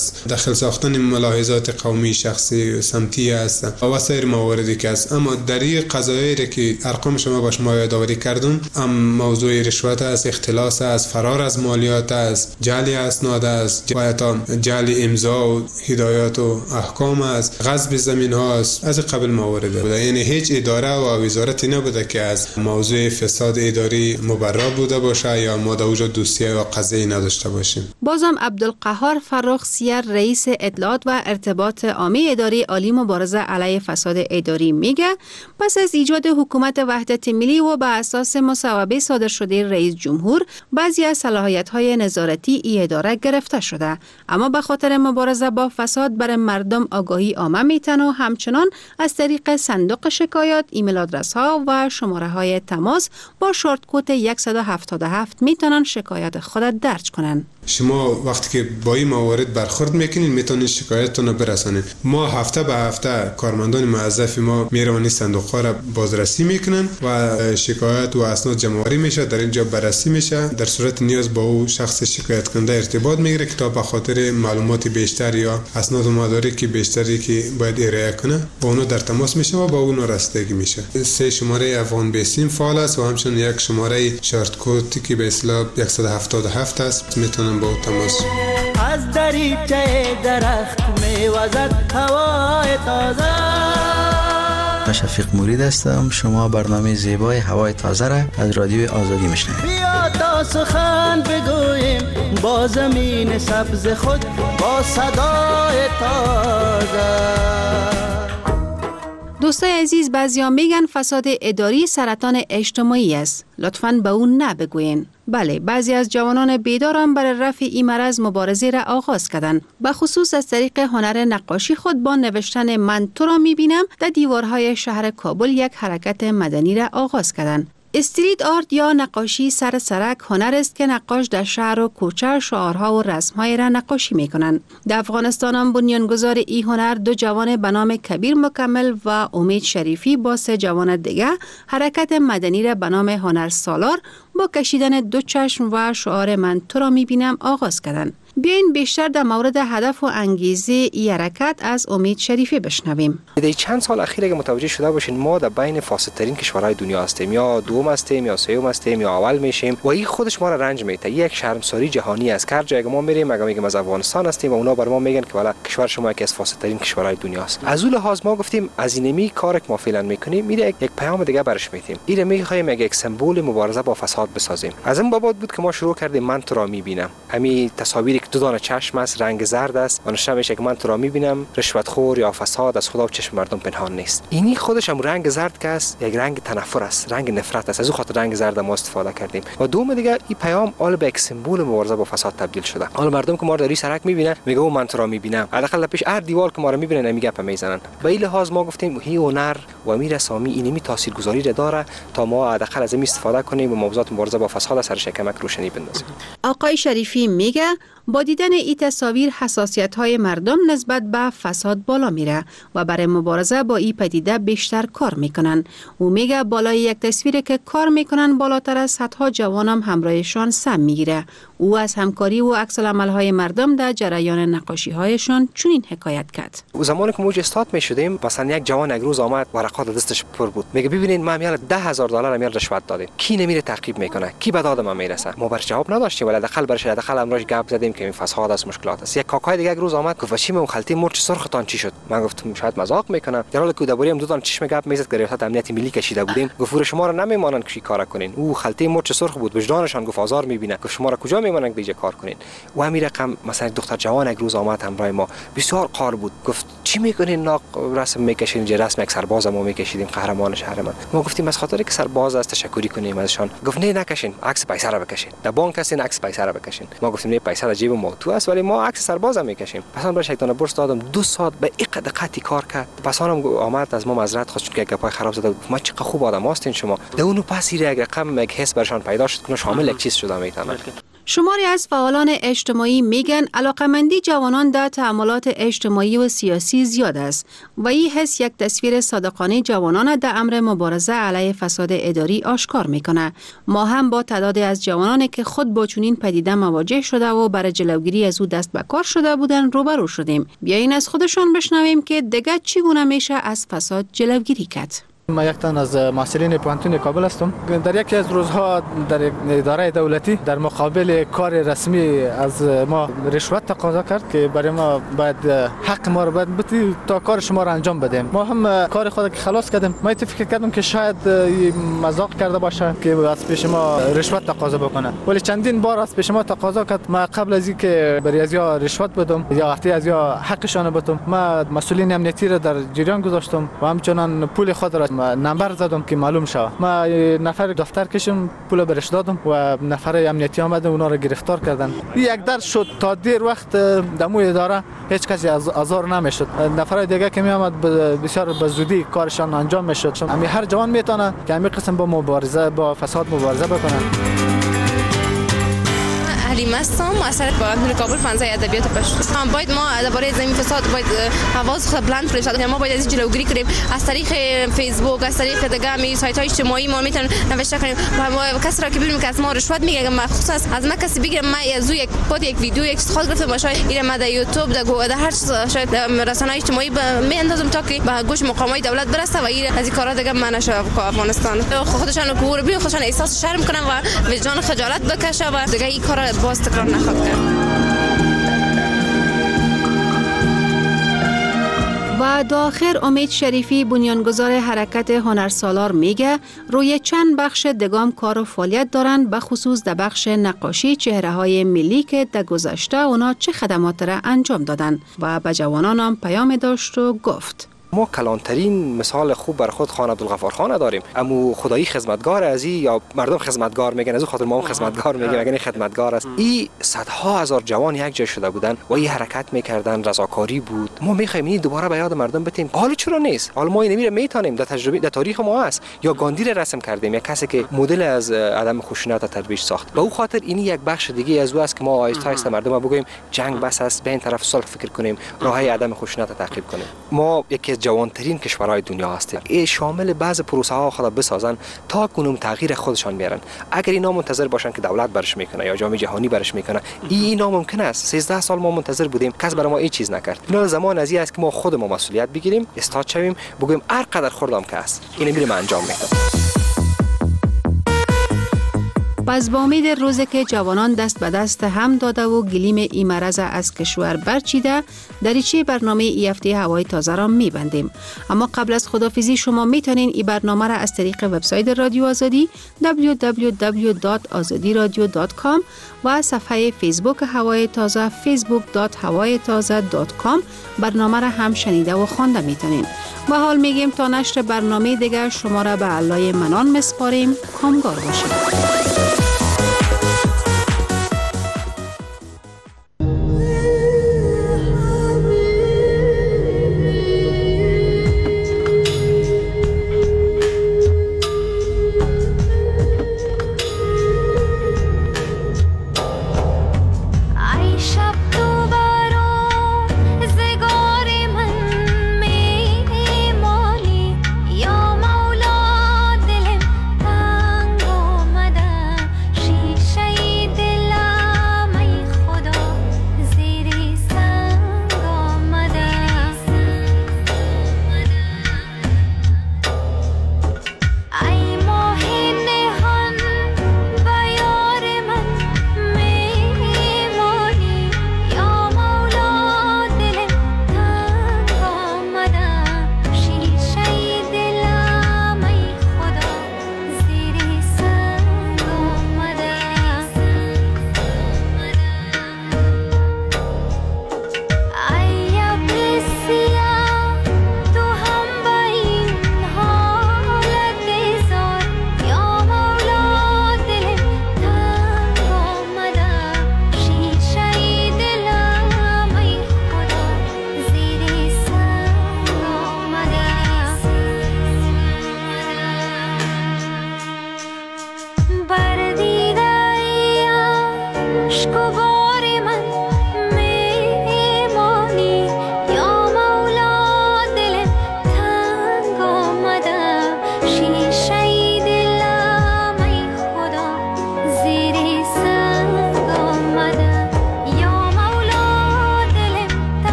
است، دخل ساختن ملاحظات قومی شخصی سمتی است و سایر مواردی که است. اما در این قضایایی که ارقام شما با شما یادآوری کردم، ام موضوع رشوت است، اختلاس است، فرار از مالیات است، جعل اسناد است، و تا جعل امضا و هدایات و احکام است، غصب زمین ها است. از قبل موارد بوده، یعنی هیچ اداره و وزارتی نبوده که از موضوع فساد اداری مبرا بوده باشه یا ما در اونجا دوسیه و قضیه نداشته باشیم. بازم عبدالقهار فرخ‌سیر رئیس اطلاعات و ارتباط عامه اداره عالی مبارزه علیه فساد اداری میگه پس از ایجاد حکومت وحدت ملی و به اساس مصوبه صادر شده رئیس جمهور بعضی از صلاحیت‌های نظارتی ای اداره گرفته شده، اما به خاطر مبارزه با فساد برای مردم آگاهی عامه میتن و همچنان از طریق صندوق شکایات، ایمیل آدرس ها و شماره های تماس با شارت کد صد و هفتاد و هفت میتونن شکایت خود درج کنن. شما وقتی که با این موارد برخورد میکنین میتونید شکایتتون رو برسانید. ما هفته به هفته کارمندان موظف ما میروانی صندوق ها را بازرسی میکنن و شکایت و اسناد جمع‌آوری میشه، در اینجا بررسی میشه. در صورت نیاز با او شخص شکایت کننده ارتباط میگیره که تا به خاطر معلومات بیشتر یا اسناد و مدارک بیشتری که باید ارائه کنه با اونو در تماس میشه و با اون رسیدگی میشه. سه شماره افغان بیسیم فعال است و همچنین یک شماره شارت کد که به اصطلاح صد و هفتاد و هفت است میتونن با تماس. از دریچه درخت میوزد هوای تازه. شفیق مرید هستم. شما برنامه زیبای هوای تازه را از رادیوی آزادی میشنوید. بیا تا سخن بگوییم با زمین سبز خود با صدای تازه. دوستای عزیز، بعضیا میگن فساد اداری سرطان اجتماعی است. لطفاً به اون نبگوین. بله، بعضی از جوانان بیدار هم برای رفع این مرض مبارزه را آغاز کردند. به خصوص از طریق هنر نقاشی خود با نوشتن من تو را میبینم در دیوارهای شهر کابل یک حرکت مدنی را آغاز کردند. استریت آرت یا نقاشی سر سرک هنر است که نقاش در شهر و کوچه شعارها و رسمهای را نقاشی میکنند. در افغانستان هم بنیانگذار این هنر دو جوان به نام کبیر مکمل و امید شریفی با سه جوان دیگه حرکت مدنی را به نام هنر سالار با کشیدن دو چشم و شعار من تو را میبینم آغاز کردند. بیاین بیشتر در مورد هدف و انگیزه این حرکت از امید شریفی بشنویم. در چند سال اخیر اگه متوجه شده باشین ما در بین فاسدترین کشورهای دنیا هستیم، یا دوم هستیم یا سوم هستیم یا اول میشیم و این خودش ما را رنج میده. یک شرمساری جهانی است. هر جایی ما میریم اگه میگیم از افغانستان هستیم و اونا بر ما میگن که والا کشور شما یکی از فاسدترین کشورهای دنیا است. از اون لحاظ ما گفتیم از اینمی کاری که ما فعلا میکنیم میره یک پیام دیگه برش میدیم. این میخوایم یک سمبل مبارزه با فساد بسازیم. از این بابت بود که ما شروع کردیم من تو را میبینم. همین تصاویری که دو دانه چشم است، رنگ زرد است و نشان میشه که من تو را میبینم، رشوت خور یا فساد از خدا و چشم مردم پنهان نیست. اینی خودش هم رنگ زرد که است یک رنگ تنفر است، رنگ نفرت است. از اون خاطر رنگ زرد ما استفاده کردیم. و دوم دیگه این پیام آل به یک سمبل مبارزه با فساد تبدیل شده. حالا مردم که ما رو در سرک میبینن میگه من تو را میبینم، حداقل پیش هر دیوار که ما رو میبینن میگه په میزنن. به این لحاظ ما گفتیم هی هنر و امیر سامی اینمی تاثیرگذاری داره تا ما حداقل از این استفاده کنیم و موضوعات مبارزه با فساد سر شکمک روشنی بندازیم. آقای شریفی میگه با دیدن این تصاویر حساسیت‌های مردم نسبت به فساد بالا میره و برای مبارزه با این پدیده بیشتر کار میکنن. او میگه بالای یک تصویری که کار میکنن بالاتر از صدها جوانم همراهشان سم میگیره. او از همکاری و عکس العمل‌های مردم در جریان نقاشی‌هایشان چنین حکایت کرد. او زمانی که موج استاد میشدیم مثلا یک جوان یک روز آمد ورقات دستش پر بود، میگه ببینید ما میال ده هزار دلار میال رشوت دادیم، کی نمیره تعقیب میکنه، کی به داد ما میرسه. ما برش جواب نداشتیم ولی حداقل برش حداقل امروز گپ زدیم که این فساد است، مشکلات است. یک کاکای دیگه یک روز آمد گفت چی من خالتی مرچ سرختان چی شد؟ من گفتم شاید مذاق میکنه. در حالی که درباره دو تا چشم گپ میزد که ریاست امنیت ملی کشیده بودیم، گفت شما را نمیمانن که کار کنین. او خالتی مرچ سرخ بود، وجدانشان گفت آزار میبینه، گفت شما را کجا میمانن که کار کنین. و همین رقم مثلا دختر جوان یک روز آمد همراه ما بسیار قار بود، گفت چی میکنین؟ ناق رسم میکشین، جه رسم یک سرباز ما میکشیدیم قهرمان شهر من. ما گفتیم از خاطر که سرباز است تشکری کنیم ازشان. گفت نه نکشین، عکس پیسه را بکشین، در بانک هستین عکس پیسه را بکشین. ما گفتیم نه پیسه در جیب ما تو است ولی ما عکس سرباز هم میکشیم. پس برای شیطان برس دادم دو ساعت به این دقتی کار کرد. پس هم آمد از ما معذرت خواست چون که گپای خراب زده. ما چقدر خوب آدم هستین شما. در اون پس یک رقم یک حس برشان پیدا شد که شامل یک چیز شده میتونه. شماری از فعالان اجتماعی میگن علاقمندی جوانان در تعاملات اجتماعی و سیاسی زیاد است و این حس یک تصویر صادقانه جوانان در امر مبارزه علیه فساد اداری آشکار میکنه. ما هم با تعدادی از جوانانی که خود با چنین پدیده مواجه شده و برای جلوگیری از او دست به کار شده بودن روبرو شدیم. بیاین از خودشان بشنویم که دیگه چگونه میشه از فساد جلوگیری کرد. ما یک تن از مسئولین پانتون کابل هستم. در یکی از روزها در اداره دولتی در مقابل کار رسمی از ما رشوت تقاضا کرد که برای ما باید حق ما رو باید بتی تا کار شما رو انجام بدیم. ما هم کار خود که خلاص کردیم. ما فکر کردم که شاید مذاق کرده باشه که از پیش ما رشوت تقاضا بکنه، ولی چندین بار از پیش ما تقاضا کرد. ما قبل از اینکه برای از یا رشوت بدم یا وقتی از یا حقشان بدم، ما مسئولین امنیتی را در جریان گذاشتم و همچنان پول خود را نمبر زدم که معلوم شود. ما نفر دفتر کشم پول برش دادم و نفر امنیتی آمده اونا رو گرفتار کردن. یک در شد تا دیر وقت دمو اداره هیچ کسی از آزار نمیشد. نفر دیگه که می آمد بسیار به زودی کارشان انجام میشد. همین هر جوان میتونه که همین قسم با مبارزه با فساد مبارزه بکنه. حلیم هستم، اثر پانتون کابل پانزده ادبیات پشتو. باید ما درباره زمین فساد باید آواز خود بلند کنیم. ما باید از جلوگیری کنیم از طریق فیسبوک، از طریق دیگه می سایت های اجتماعی ما میتونیم نوشته کنیم. ما کسی را که ببینیم که از ما رشوت میگیره، مخصوصا از ما کسی بگیره، ما از یک پاد یک ویدیو یک خاص گرفتم باشه ایره ما در یوتیوب در گوگل در هر شاید رسانه‌های اجتماعی میاندازم تا که به گوش مقامات دولت برسه و ایره از این کارا دیگه منشه افغانستان. خودشان کور بی خودشان احساس شرم کنن و وجدان خجالت بکشه و دیگه این کارا باز تکرار نخواهد کرد. و داخل امید شریفی بنیانگذار حرکت هنرسالار میگه روی چند بخش دگام کار و فعالیت دارند، به خصوص در بخش نقاشی چهره های ملی که در گذشته اونا چه خدمات را انجام دادن و به جوانان هم پیام داشت و گفت. ما کلانترین مثال خوب بر خود خان عبدالغفار خان داریم. امو خدایی خدمتگار ازی یا مردم خدمتگار میگن، از خاطر ما هم خدمتگار میگیم، اگر خدمتگار است. این صدها هزار جوان یک جای شده بودن و این حرکت میکردن، رضاکاری بود. ما میخوایم این دوباره به یاد مردم بتیم. حالا چرا نیست؟ حالا ما نمیره میتونیم، در تجربه در تاریخ ما هست. یا گاندی را رسم کردیم، یا کسی که مدل از عدم خشونت ترویج ساخت. به او خاطر این یک بخش دیگه از او است که ما آیسته آیسته مردم بگوییم جنگ بس است، به این طرف صلح فکر کنیم، راههای عدم خشونت تعقیب کنیم. ما یکی از جوانترین کشورهای دنیا هستیم. این شامل بعض پروسه ها خود بسازن تا کنون تغییر خودشان میارن. اگر اینا منتظر باشن که دولت برش میکنه یا جامعه جهانی برش میکنه، این اینا ممکن است. سیزده سال ما منتظر بودیم، کس برای ما این چیز نکرد. اینا زمان ازی است که ما خودمون مسئولیت بگیریم، استاد شویم، بگویم هر قدر خوردم که است اینو میرم انجام میدم. پس با امید روزی که جوانان دست به دست هم داده و گلیم این مرض از کشور برچیده، دریچه برنامه ای هفته هوای تازه را میبندیم. اما قبل از خداحافظی شما میتونین این برنامه را از طریق وبسایت رادیو آزادی دبلیو دبلیو دبلیو دات آزادی رادیو دات کام و صفحه فیسبوک هوای تازه فیسبوک دات هوای تازه دات کام برنامه را هم شنیده و خوانده میتونین. و حال میگیم تا نشر برنامه دیگر شما را به علای منان مسپاریم. کامگار باشید.